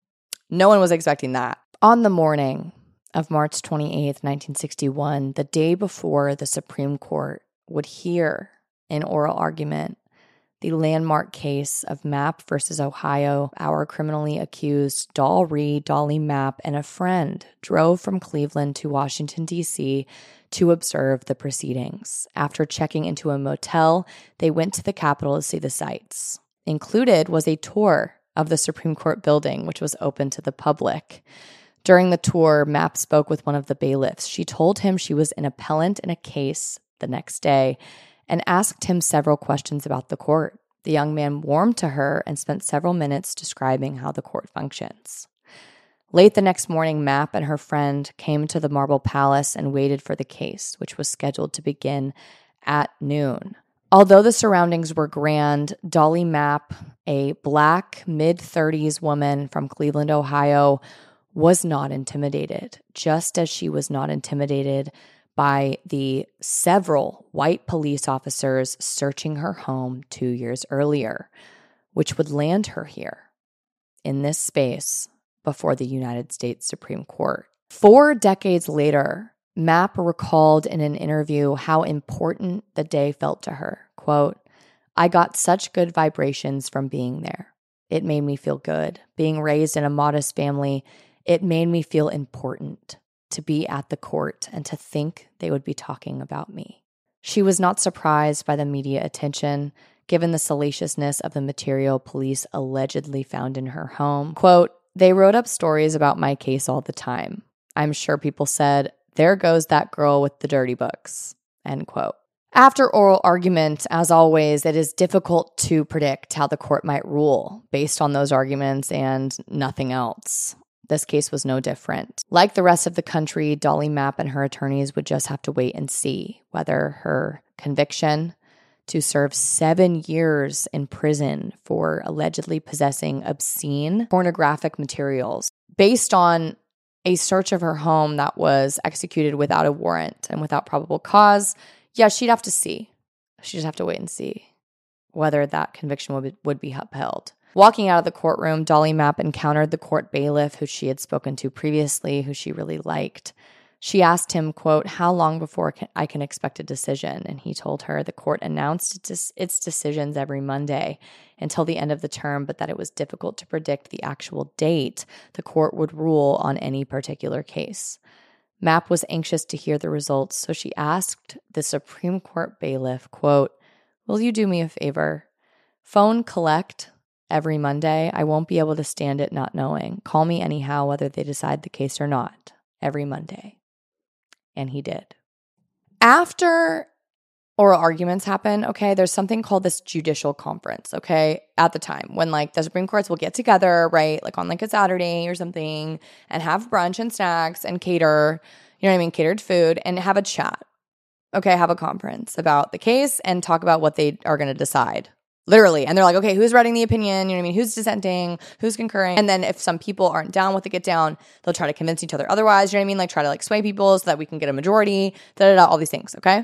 No one was expecting that. On the morning of March twenty-eighth, nineteen sixty-one, the day before the Supreme Court would hear an oral argument the landmark case of Mapp versus Ohio, our criminally accused Doll Ree, Dolly Mapp, and a friend drove from Cleveland to Washington, D C to observe the proceedings. After checking into a motel, they went to the Capitol to see the sights. Included was a tour of the Supreme Court building, which was open to the public. During the tour, Mapp spoke with one of the bailiffs. She told him she was an appellant in a case the next day and asked him several questions about the court. The young man warmed to her and spent several minutes describing how the court functions. Late the next morning, Mapp and her friend came to the Marble Palace and waited for the case, which was scheduled to begin at noon. Although the surroundings were grand, Dolly Mapp a Black mid-thirties woman from Cleveland, Ohio, was not intimidated, just as she was not intimidated by the several white police officers searching her home two years earlier, which would land her here in this space before the United States Supreme Court. Four decades later, Mapp recalled in an interview how important the day felt to her. Quote, "I got such good vibrations from being there. It made me feel good. Being raised in a modest family, it made me feel important to be at the court and to think they would be talking about me." She was not surprised by the media attention, given the salaciousness of the material police allegedly found in her home. Quote, "They wrote up stories about my case all the time. I'm sure people said, 'There goes that girl with the dirty books,'" end quote. After oral argument, as always, it is difficult to predict how the court might rule based on those arguments and nothing else. This case was no different. Like the rest of the country, Dolly Mapp and her attorneys would just have to wait and see whether her conviction to serve seven years in prison for allegedly possessing obscene pornographic materials based on a search of her home that was executed without a warrant and without probable cause. Yeah, she'd have to see. She'd just have to wait and see whether that conviction would be, would be upheld. Walking out of the courtroom, Dolly Mapp encountered the court bailiff who she had spoken to previously, who she really liked. She asked him, quote, "How long before I can expect a decision?" And he told her the court announced its decisions every Monday until the end of the term, but that it was difficult to predict the actual date the court would rule on any particular case. Mapp was anxious to hear the results, so she asked the Supreme Court bailiff, quote, "Will you do me a favor? Phone collect every Monday. I won't be able to stand it not knowing. Call me anyhow, whether they decide the case or not, every Monday." And he did. After oral arguments happen, okay, there's something called this judicial conference, okay, at the time when like the Supreme Courts will get together, right, like on like a Saturday or something and have brunch and snacks and cater, you know what I mean, catered food and have a chat, okay, have a conference about the case and talk about what they are going to decide. Literally. And they're like, okay, who's writing the opinion? You know what I mean? Who's dissenting? Who's concurring? And then if some people aren't down with the get down, they'll try to convince each other otherwise. You know what I mean? Like try to like sway people so that we can get a majority, da da da, all these things, okay?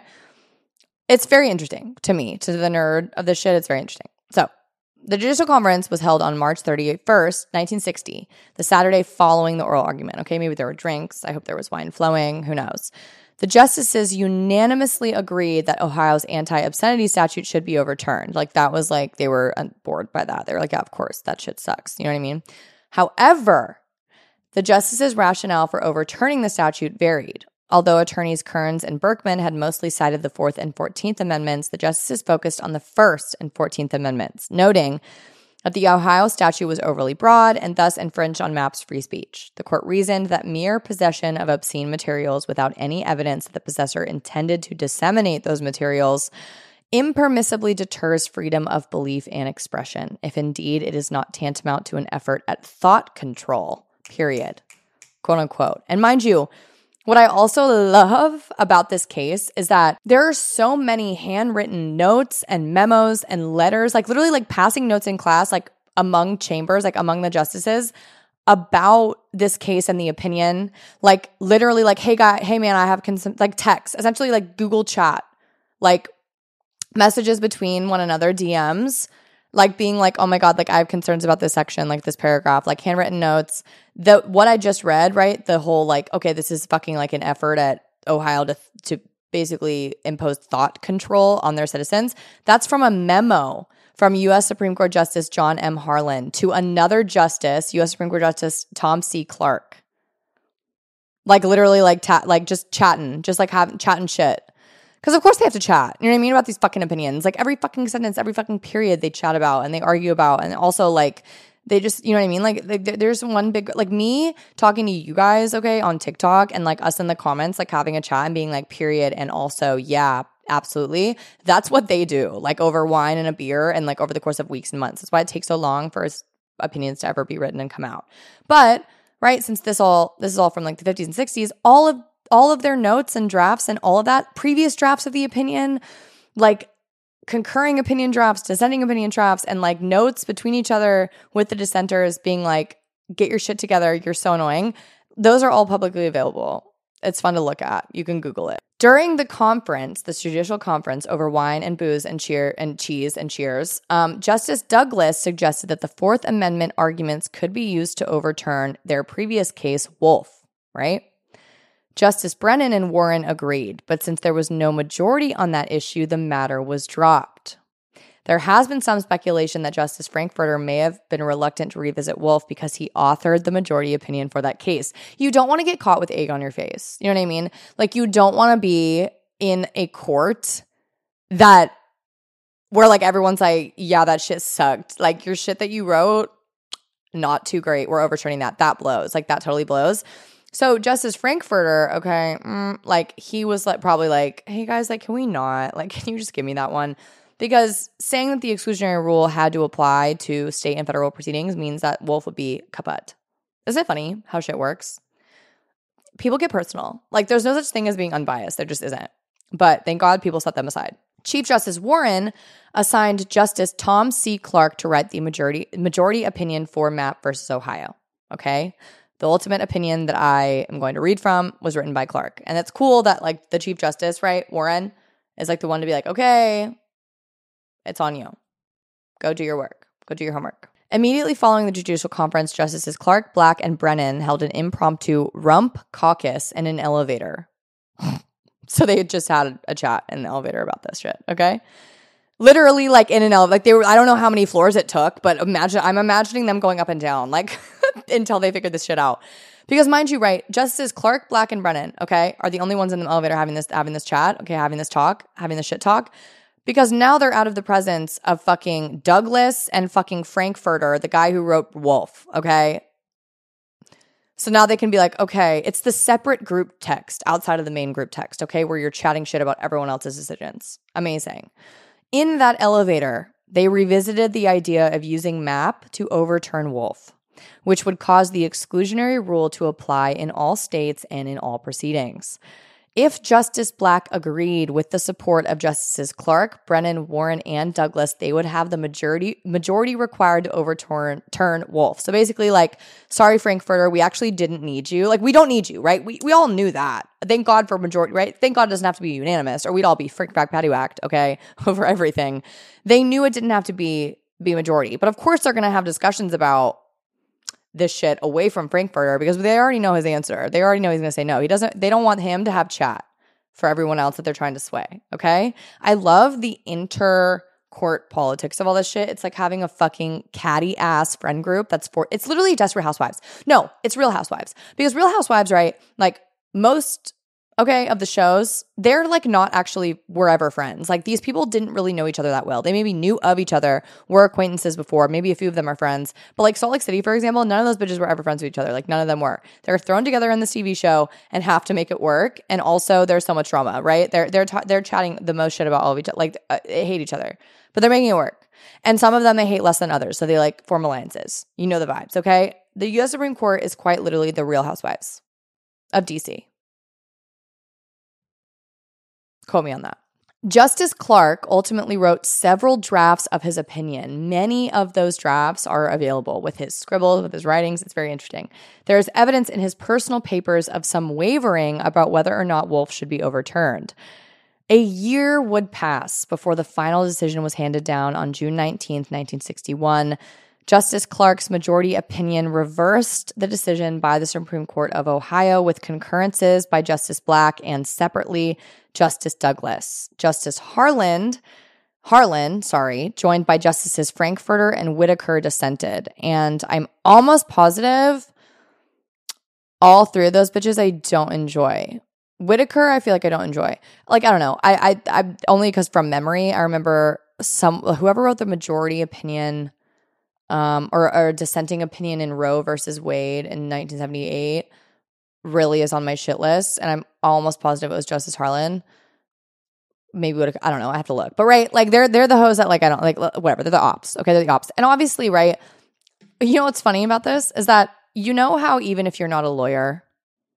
It's very interesting to me, to the nerd of this shit. It's very interesting. So the judicial conference was held on March thirty-first, nineteen sixty, the Saturday following the oral argument. Okay, maybe there were drinks. I hope there was wine flowing. Who knows? The justices unanimously agreed that Ohio's anti-obscenity statute should be overturned. Like that was like, they were bored by that. They were like, yeah, of course, that shit sucks. You know what I mean? However, the justices' rationale for overturning the statute varied. Although attorneys Kearns and Berkman had mostly cited the Fourth and Fourteenth Amendments, the justices focused on the First and Fourteenth Amendments, noting that the Ohio statute was overly broad and thus infringed on Mapp's free speech. The court reasoned that mere possession of obscene materials without any evidence that the possessor intended to disseminate those materials impermissibly deters freedom of belief and expression, if indeed it is not tantamount to an effort at thought control, period, quote unquote. And mind you, what I also love about this case is that there are so many handwritten notes and memos and letters, like literally like passing notes in class, like among chambers, like among the justices about this case and the opinion, like literally like, hey guy, hey man, I have cons-, like text, essentially like Google chat, like messages between one another, D Ms, like being like, oh my God, like I have concerns about this section, like this paragraph, like handwritten notes. The what I just read, right? The whole like, okay, this is fucking like an effort at Ohio to to basically impose thought control on their citizens. That's from a memo from U S Supreme Court Justice John M. Harlan to another justice, U S Supreme Court Justice Tom C. Clark. Like literally like ta- like just chatting, just like having chatting shit. Because of course they have to chat, you know what I mean, about these fucking opinions. Like every fucking sentence, every fucking period they chat about and they argue about. And also like they just, you know what I mean? Like, like there's one big, like me talking to you guys, okay, on TikTok and like us in the comments, like having a chat and being like, period. And also, yeah, absolutely. That's what they do, like over wine and a beer and like over the course of weeks and months. That's why it takes so long for opinions to ever be written and come out. But, right, since this all, this is all from like the fifties and sixties, all of, all of their notes and drafts and all of that, previous drafts of the opinion, like concurring opinion drafts, dissenting opinion drafts, and like notes between each other with the dissenters being like, get your shit together, you're so annoying. Those are all publicly available. It's fun to look at. You can Google it. During the conference, this judicial conference over wine and booze and cheer and cheese and cheers, um, Justice Douglas suggested that the Fourth Amendment arguments could be used to overturn their previous case, Wolf, right? Justice Brennan and Warren agreed, but since there was no majority on that issue, the matter was dropped. There has been some speculation that Justice Frankfurter may have been reluctant to revisit Wolf because he authored the majority opinion for that case. You don't want to get caught with egg on your face. You know what I mean? Like, you don't want to be in a court that where like everyone's like, yeah, that shit sucked. Like, your shit that you wrote, not too great. We're overturning that. That blows. Like, that totally blows. So Justice Frankfurter, okay, mm, like he was like probably like, hey guys, like, can we not? Like, can you just give me that one? Because saying that the exclusionary rule had to apply to state and federal proceedings means that Wolf would be kaput. Isn't it funny how shit works? People get personal. Like, there's no such thing as being unbiased. There just isn't. But thank God people set them aside. Chief Justice Warren assigned Justice Tom C. Clark to write the majority majority opinion for Mapp versus Ohio. Okay? The ultimate opinion that I am going to read from was written by Clark. And it's cool that, like, the Chief Justice, right, Warren, is, like, the one to be like, okay, it's on you. Go do your work. Go do your homework. Immediately following the judicial conference, Justices Clark, Black, and Brennan held an impromptu rump caucus in an elevator. So they had just had a chat in the elevator about this shit, okay? Literally, like, in an elevator. Like, they were, I don't know how many floors it took, but imagine, I'm imagining them going up and down, like, until they figured this shit out. Because mind you, right, Justices Clark, Black, and Brennan, okay, are the only ones in the elevator having this having this chat, okay, having this talk, having this shit talk. Because now they're out of the presence of fucking Douglas and fucking Frankfurter, the guy who wrote Wolf, okay? So now they can be like, okay, it's the separate group text outside of the main group text, okay, where you're chatting shit about everyone else's decisions. Amazing. In that elevator, they revisited the idea of using Mapp to overturn Wolf, which would cause the exclusionary rule to apply in all states and in all proceedings. If Justice Black agreed with the support of Justices Clark, Brennan, Warren, and Douglas, they would have the majority majority required to overturn turn Wolf. So basically, like, sorry, Frankfurter, we actually didn't need you. Like, we don't need you, right? We we all knew that. Thank God for majority, right? Thank God it doesn't have to be unanimous, or we'd all be frick back patty whacked, okay, over everything. They knew it didn't have to be be majority. But of course, they're going to have discussions about this shit away from Frankfurter because they already know his answer. They already know he's going to say no. He doesn't, they don't want him to have chat for everyone else that they're trying to sway. Okay. I love the inter-court politics of all this shit. It's like having a fucking catty ass friend group that's for, it's literally Desperate Housewives. No, it's Real Housewives because Real Housewives, right? Like most, okay, of the shows, they're like not actually were ever friends. Like these people didn't really know each other that well. They maybe knew of each other, were acquaintances before, maybe a few of them are friends. But like Salt Lake City, for example, none of those bitches were ever friends with each other. Like none of them were. They're thrown together in this T V show and have to make it work. And also there's so much drama, right? They're they're ta- they're chatting the most shit about all of each other. Like uh, they hate each other, but they're making it work. And some of them they hate less than others. So they like form alliances. You know the vibes, okay? The U S Supreme Court is quite literally the Real Housewives of D C. Quote me on that. Justice Clark ultimately wrote several drafts of his opinion. Many of those drafts are available with his scribbles, with his writings. It's very interesting. There's evidence in his personal papers of some wavering about whether or not Wolf should be overturned. A year would pass before the final decision was handed down on June nineteenth, nineteen sixty-one. Justice Clark's majority opinion reversed the decision by the Supreme Court of Ohio with concurrences by Justice Black and separately Justice Douglas. Justice Harlan, Harlan, sorry, joined by Justices Frankfurter and Whitaker dissented. And I'm almost positive all three of those bitches I don't enjoy. Whitaker, I feel like I don't enjoy. Like, I don't know. I, I, I only because from memory, I remember some whoever wrote the majority opinion Um, or, or a dissenting opinion in Roe versus Wade in nineteen seventy-eight really is on my shit list. And I'm almost positive it was Justice Harlan. Maybe would I don't know. I have to look. But right, like they're they're the hoes that like I don't like whatever. They're the ops. Okay, they're the ops. And obviously, right, you know what's funny about this is that you know how even if you're not a lawyer,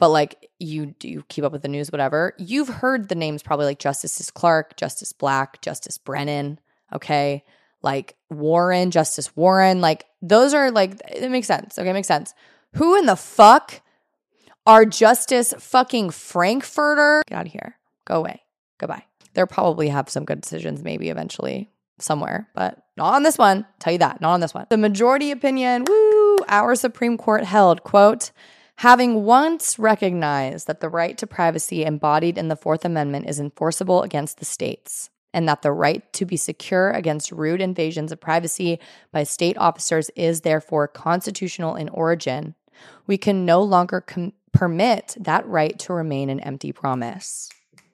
but like you do keep up with the news, whatever, you've heard the names probably like Justice Clark, Justice Black, Justice Brennan, okay? Like Warren, Justice Warren, like those are like, it makes sense, okay? It makes sense. Who in the fuck are Justice fucking Frankfurter? Get out of here. Go away. Goodbye. They'll probably have some good decisions maybe eventually somewhere, but not on this one. Tell you that, not on this one. The majority opinion, woo, our Supreme Court held, quote, having once recognized that the right to privacy embodied in the Fourth Amendment is enforceable against the states, and that the right to be secure against rude invasions of privacy by state officers is therefore constitutional in origin, we can no longer com- permit that right to remain an empty promise.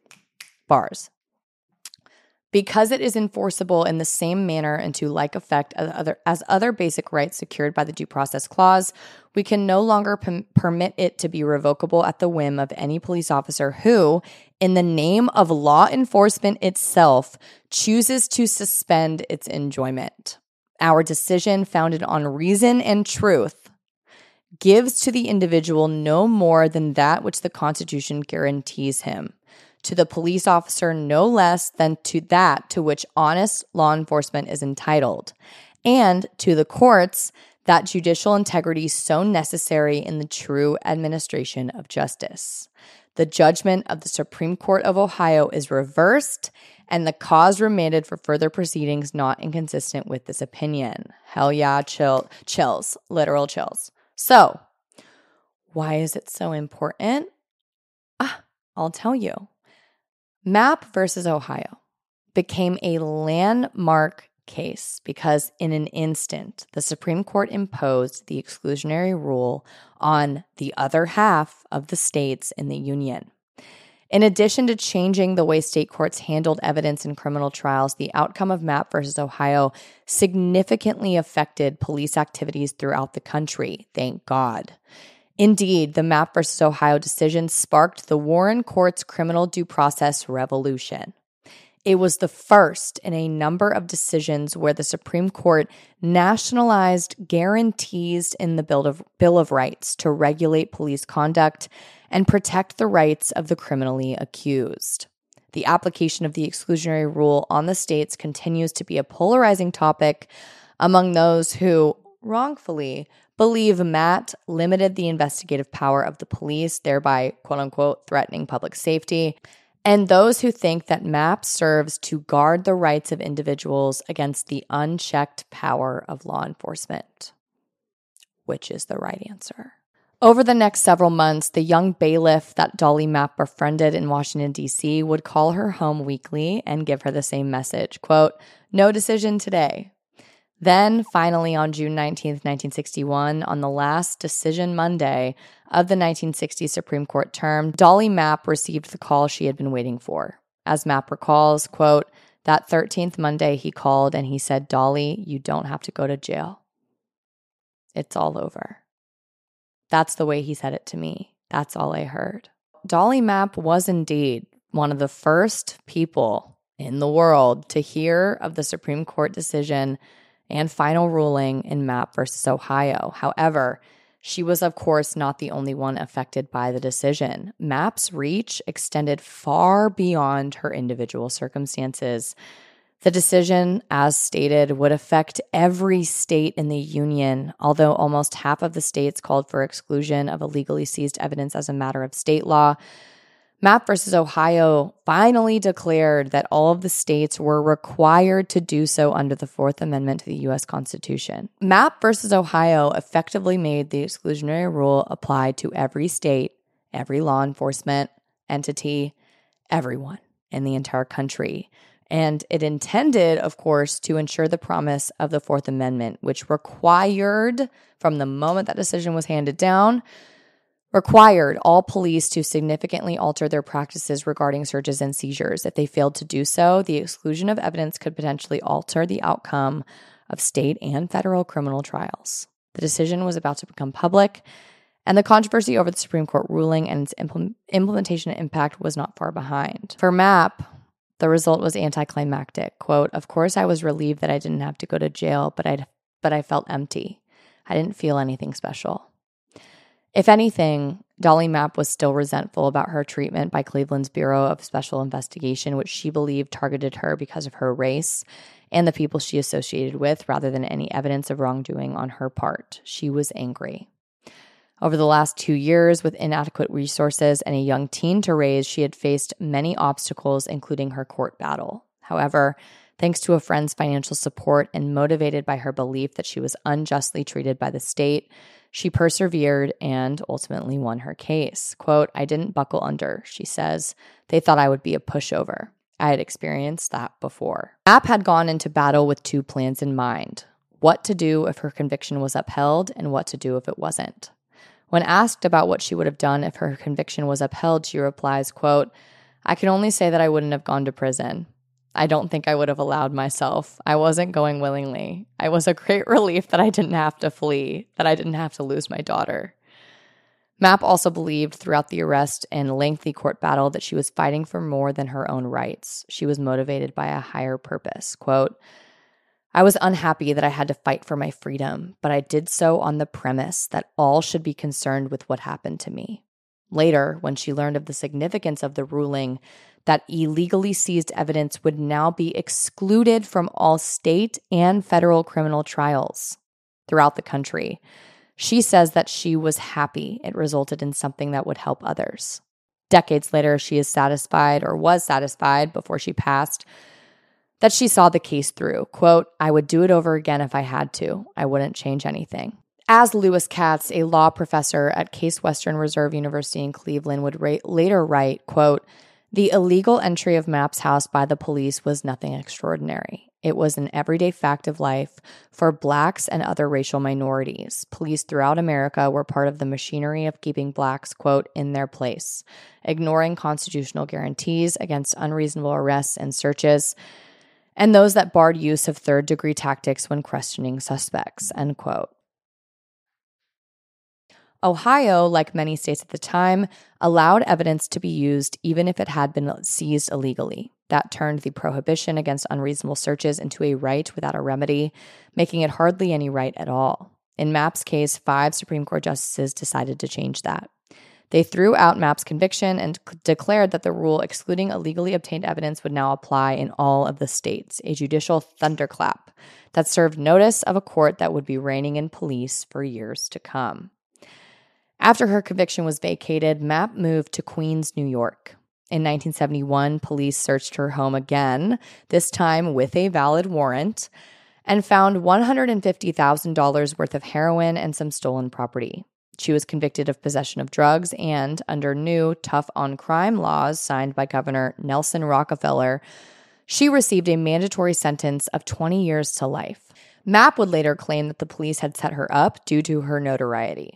Bars. Because it is enforceable in the same manner and to like effect as other, as other basic rights secured by the Due Process Clause, we can no longer p- permit it to be revocable at the whim of any police officer who, in the name of law enforcement itself, chooses to suspend its enjoyment. Our decision, founded on reason and truth, gives to the individual no more than that which the Constitution guarantees him. To the police officer no less than to that to which honest law enforcement is entitled, and to the courts that judicial integrity so necessary in the true administration of justice. The judgment of the Supreme Court of Ohio is reversed, and the cause remanded for further proceedings not inconsistent with this opinion. Hell yeah, chill, chills, literal chills. So, why is it so important? Ah, I'll tell you. Mapp versus Ohio became a landmark case because in an instant, the Supreme Court imposed the exclusionary rule on the other half of the states in the Union. In addition to changing the way state courts handled evidence in criminal trials, the outcome of Mapp versus Ohio significantly affected police activities throughout the country, thank God. Indeed, the Mapp versus Ohio decision sparked the Warren Court's criminal due process revolution. It was the first in a number of decisions where the Supreme Court nationalized guarantees in the Bill of, Bill of Rights to regulate police conduct and protect the rights of the criminally accused. The application of the exclusionary rule on the states continues to be a polarizing topic among those who, wrongfully, believe Matt limited the investigative power of the police, thereby, quote-unquote, threatening public safety, and those who think that Mapp serves to guard the rights of individuals against the unchecked power of law enforcement, which is the right answer. Over the next several months, the young bailiff that Dolly Mapp befriended in Washington, D C would call her home weekly and give her the same message, quote, no decision today. Then, finally, on June nineteenth, nineteen sixty-one, on the last decision Monday of the nineteen sixty Supreme Court term, Dolly Mapp received the call she had been waiting for. As Mapp recalls, quote, that thirteenth Monday he called and he said, Dolly, you don't have to go to jail. It's all over. That's the way he said it to me. That's all I heard. Dolly Mapp was indeed one of the first people in the world to hear of the Supreme Court decision and final ruling in Mapp versus Ohio. However, she was, of course, not the only one affected by the decision. Mapp's reach extended far beyond her individual circumstances. The decision, as stated, would affect every state in the union, although almost half of the states called for exclusion of illegally seized evidence as a matter of state law. Mapp versus Ohio finally declared that all of the states were required to do so under the Fourth Amendment to the U S Constitution. Mapp versus Ohio effectively made the exclusionary rule apply to every state, every law enforcement entity, everyone in the entire country. And it intended, of course, to ensure the promise of the Fourth Amendment, which required, from the moment that decision was handed down, required all police to significantly alter their practices regarding searches and seizures. If they failed to do so, the exclusion of evidence could potentially alter the outcome of state and federal criminal trials. The decision was about to become public, and the controversy over the Supreme Court ruling and its impl- implementation impact was not far behind. For Mapp, the result was anticlimactic. Quote, of course, I was relieved that I didn't have to go to jail, but, I'd, but I felt empty. I didn't feel anything special. If anything, Dolly Mapp was still resentful about her treatment by Cleveland's Bureau of Special Investigation, which she believed targeted her because of her race and the people she associated with, rather than any evidence of wrongdoing on her part. She was angry. Over the last two years, with inadequate resources and a young teen to raise, she had faced many obstacles, including her court battle. However, thanks to a friend's financial support and motivated by her belief that she was unjustly treated by the state, she persevered and ultimately won her case. Quote, "I didn't buckle under," she says. "They thought I would be a pushover. I had experienced that before." Mapp had gone into battle with two plans in mind: what to do if her conviction was upheld and what to do if it wasn't. When asked about what she would have done if her conviction was upheld, she replies, quote, "I can only say that I wouldn't have gone to prison. I don't think I would have allowed myself. I wasn't going willingly. I was a great relief that I didn't have to flee, that I didn't have to lose my daughter." Mapp also believed throughout the arrest and lengthy court battle that she was fighting for more than her own rights. She was motivated by a higher purpose. Quote, "I was unhappy that I had to fight for my freedom, but I did so on the premise that all should be concerned with what happened to me." Later, when she learned of the significance of the ruling that illegally seized evidence would now be excluded from all state and federal criminal trials throughout the country, she says that she was happy it resulted in something that would help others. Decades later, she is satisfied, or was satisfied before she passed, that she saw the case through. Quote, "I would do it over again if I had to. I wouldn't change anything." As Lewis Katz, a law professor at Case Western Reserve University in Cleveland, would ra- later write, quote, "The illegal entry of Mapp's house by the police was nothing extraordinary. It was an everyday fact of life for Blacks and other racial minorities. Police throughout America were part of the machinery of keeping Blacks, quote, in their place, ignoring constitutional guarantees against unreasonable arrests and searches, and those that barred use of third-degree tactics when questioning suspects," end quote. Ohio, like many states at the time, allowed evidence to be used even if it had been seized illegally. That turned the prohibition against unreasonable searches into a right without a remedy, making it hardly any right at all. In Mapp's case, five Supreme Court justices decided to change that. They threw out Mapp's conviction and c- declared that the rule excluding illegally obtained evidence would now apply in all of the states, a judicial thunderclap that served notice of a court that would be reigning in police for years to come. After her conviction was vacated, Mapp moved to Queens, New York. In nineteen seventy-one, police searched her home again, this time with a valid warrant, and found one hundred fifty thousand dollars worth of heroin and some stolen property. She was convicted of possession of drugs and, under new tough-on-crime laws signed by Governor Nelson Rockefeller, she received a mandatory sentence of twenty years to life. Mapp would later claim that the police had set her up due to her notoriety.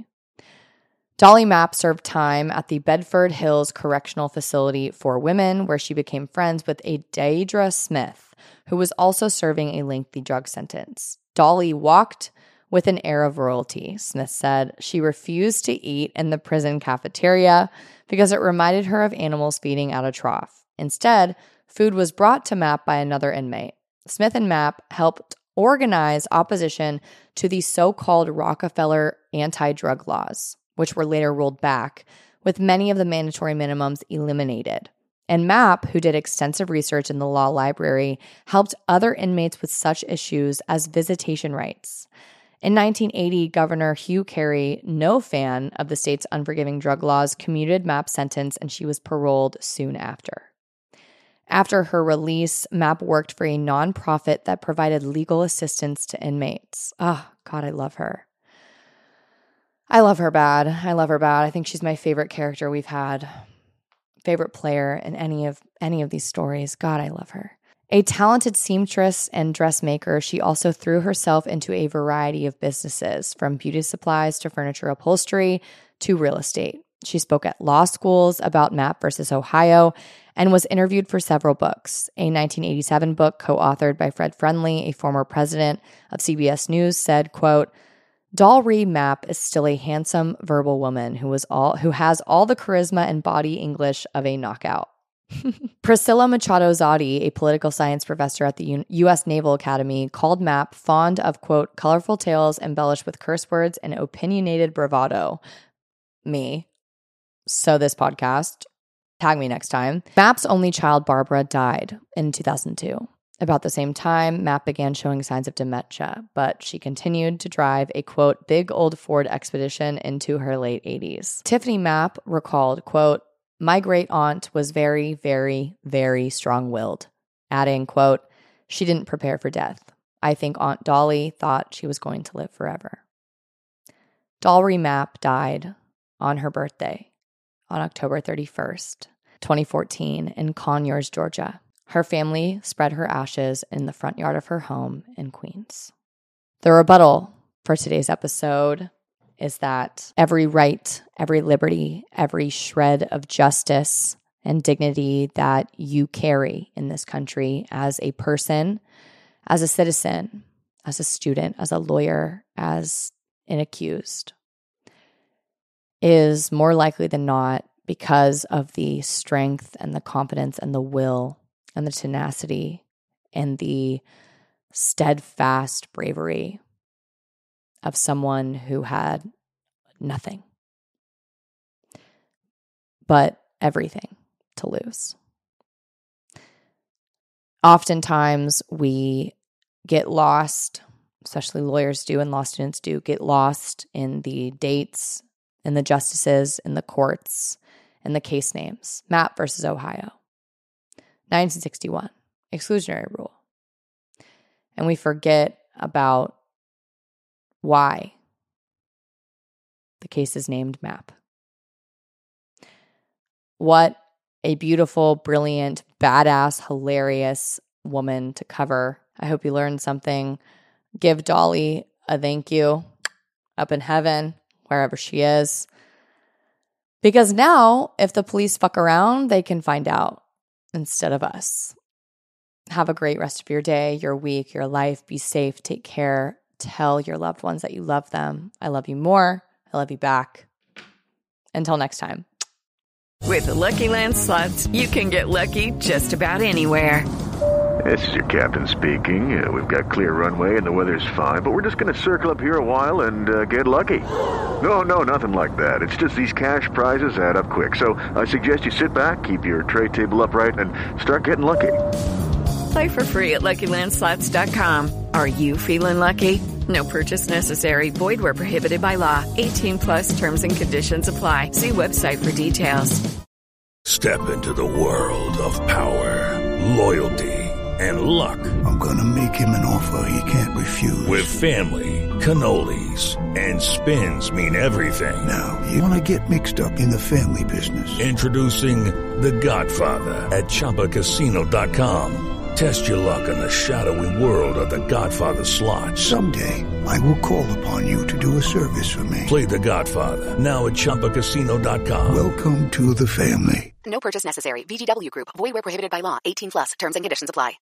Dolly Mapp served time at the Bedford Hills Correctional Facility for Women, where she became friends with a Deidre Smith, who was also serving a lengthy drug sentence. Dolly walked with an air of royalty, Smith said. She refused to eat in the prison cafeteria because it reminded her of animals feeding out a trough. Instead, food was brought to Mapp by another inmate. Smith and Mapp helped organize opposition to the so-called Rockefeller anti-drug laws, which were later rolled back, with many of the mandatory minimums eliminated. And Mapp, who did extensive research in the law library, helped other inmates with such issues as visitation rights. In nineteen eighty, Governor Hugh Carey, no fan of the state's unforgiving drug laws, commuted Mapp's sentence, and she was paroled soon after. After her release, Mapp worked for a nonprofit that provided legal assistance to inmates. Oh, God, I love her. I love her bad. I love her bad. I think she's my favorite character we've had. Favorite player in any of any of these stories. God, I love her. A talented seamstress and dressmaker, she also threw herself into a variety of businesses, from beauty supplies to furniture upholstery to real estate. She spoke at law schools about Mapp versus Ohio and was interviewed for several books. A nineteen eighty-seven book co-authored by Fred Friendly, a former president of C B S News, said, quote, "Dollree Mapp is still a handsome, verbal woman who was all who has all the charisma and body English of a knockout." Priscilla Machado Zadi, a political science professor at the U S Naval Academy, called Mapp fond of, quote, "colorful tales embellished with curse words and opinionated bravado." me. So this podcast, tag me next time. Mapp's only child, Barbara, died in two thousand two. About the same time, Mapp began showing signs of dementia, but she continued to drive a, quote, big old Ford Expedition into her late eighties. Tiffany Mapp recalled, quote, my great aunt was very, very, very strong-willed, adding, quote, she didn't prepare for death. I think Aunt Dolly thought she was going to live forever. Dolly Mapp died on her birthday on October thirty-first, twenty fourteen in Conyers, Georgia. Her family spread her ashes in the front yard of her home in Queens. The rebuttal for today's episode is that every right, every liberty, every shred of justice and dignity that you carry in this country as a person, as a citizen, as a student, as a lawyer, as an accused, is more likely than not because of the strength and the confidence and the will and the tenacity and the steadfast bravery of someone who had nothing but everything to lose. Oftentimes we get lost, especially lawyers do and law students do, get lost in the dates, in the justices, in the courts, in the case names. Mapp versus Ohio. nineteen sixty-one, exclusionary rule. And we forget about why the case is named Mapp. What a beautiful, brilliant, badass, hilarious woman to cover. I hope you learned something. Give Dolly a thank you up in heaven, wherever she is. Because now, if the police fuck around, they can find out instead of us. Have a great rest of your day, your week, your life. Be safe. Take care. Tell your loved ones that you love them. I love you more. I love you back. Until next time. With the Lucky Land Slots, you can get lucky just about anywhere. This is your captain speaking. Uh, we've got clear runway and the weather's fine, but we're just going to circle up here a while and uh, get lucky. No, no, nothing like that. It's just these cash prizes add up quick. So I suggest you sit back, keep your tray table upright, and start getting lucky. Play for free at Lucky Land Slots dot com. Are you feeling lucky? No purchase necessary. Void where prohibited by law. eighteen plus terms and conditions apply. See website for details. Step into the world of power, loyalty, and luck. I'm going to make him an offer he can't refuse. With family, cannolis, and spins mean everything. Now, you want to get mixed up in the family business. Introducing The Godfather at Chumba Casino dot com. Test your luck in the shadowy world of The Godfather slot. Someday, I will call upon you to do a service for me. Play The Godfather, now at Chumba Casino dot com. Welcome to the family. No purchase necessary. V G W Group. Void where prohibited by law. eighteen plus. Terms and conditions apply.